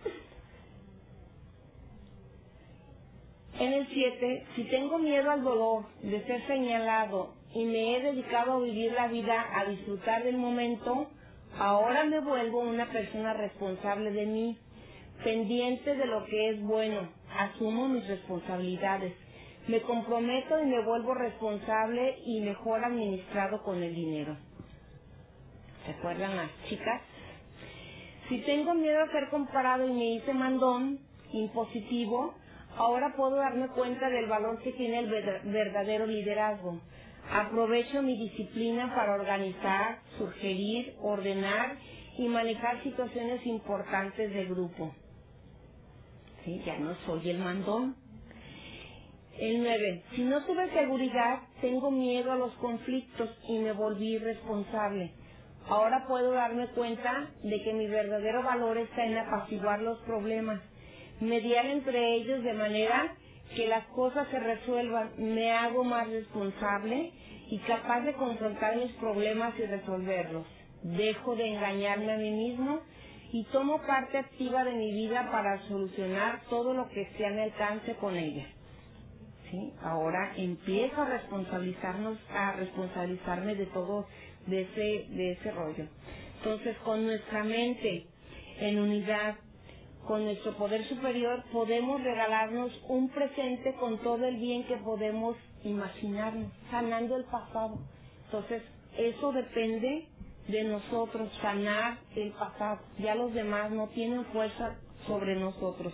En el 7, si tengo miedo al dolor de ser señalado y me he dedicado a vivir la vida, a disfrutar del momento, ahora me vuelvo una persona responsable de mí, pendiente de lo que es bueno, asumo mis responsabilidades, me comprometo y me vuelvo responsable y mejor administrado con el dinero. ¿Recuerdan las chicas? Si tengo miedo a ser comparado y me hice mandón, impositivo, ahora puedo darme cuenta del valor que tiene el verdadero liderazgo. Aprovecho mi disciplina para organizar, sugerir, ordenar y manejar situaciones importantes del grupo. ¿Sí? Ya no soy el mandón. El 9. Si no tuve seguridad, tengo miedo a los conflictos y me volví irresponsable. Ahora puedo darme cuenta de que mi verdadero valor está en apaciguar los problemas, mediar entre ellos de manera que las cosas se resuelvan. Me hago más responsable y capaz de confrontar mis problemas y resolverlos. Dejo de engañarme a mí mismo y tomo parte activa de mi vida para solucionar todo lo que esté a mi alcance con ella. ¿Sí? Ahora empiezo a responsabilizarme de todo, de ese rollo. Entonces, con nuestra mente en unidad, con nuestro poder superior, podemos regalarnos un presente con todo el bien que podemos imaginarnos, sanando el pasado. Entonces, eso depende de nosotros, sanar el pasado. Ya los demás no tienen fuerza sobre nosotros.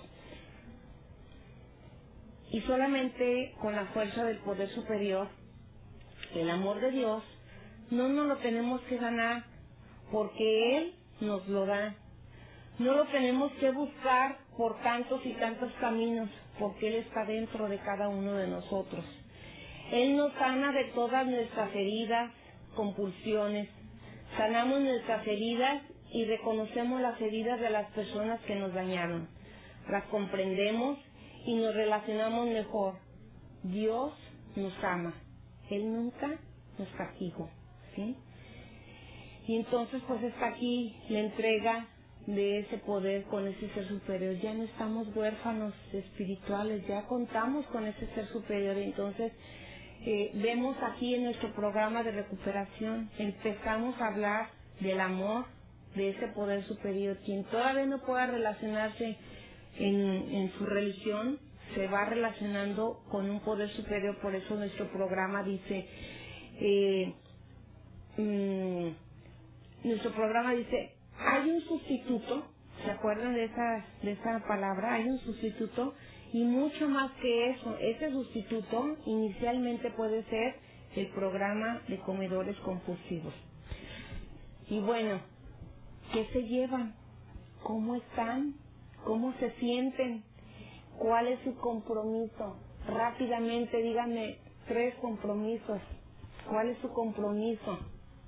Y solamente con la fuerza del poder superior, el amor de Dios, no nos lo tenemos que ganar, porque Él nos lo da. No lo tenemos que buscar por tantos y tantos caminos, porque Él está dentro de cada uno de nosotros. Él nos sana de todas nuestras heridas, compulsiones. Sanamos nuestras heridas y reconocemos las heridas de las personas que nos dañaron. Las comprendemos y nos relacionamos mejor. Dios nos ama. Él nunca nos castigó, ¿sí? Y entonces pues está aquí la entrega de ese poder con ese ser superior. Ya no estamos huérfanos espirituales, ya contamos con ese ser superior. Entonces vemos aquí en nuestro programa de recuperación, empezamos a hablar del amor de ese poder superior. Quien todavía no pueda relacionarse en su religión, se va relacionando con un poder superior. Por eso nuestro programa dice, hay un sustituto, ¿se acuerdan de esa palabra? Hay un sustituto y mucho más que eso. Ese sustituto inicialmente puede ser el programa de comedores compulsivos. Y bueno, ¿qué se llevan? ¿Cómo están? ¿Cómo se sienten? ¿Cuál es su compromiso? Rápidamente díganme 3 compromisos. ¿Cuál es su compromiso?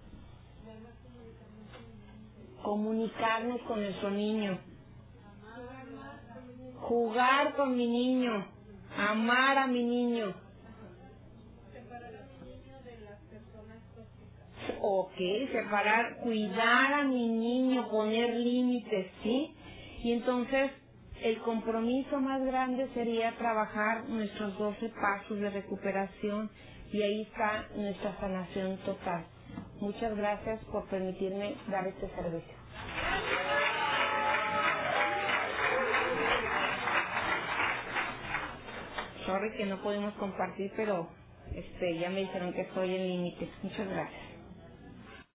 Comunicarnos con nuestro niño. Jugar con mi niño. Amar a mi niño. Ok, separar, cuidar a mi niño, poner límites, ¿sí? Y entonces el compromiso más grande sería trabajar nuestros 12 pasos de recuperación y ahí está nuestra sanación total. Muchas gracias por permitirme dar este servicio. Sorry que no podemos compartir, pero ya me dijeron que estoy en límite. Muchas gracias.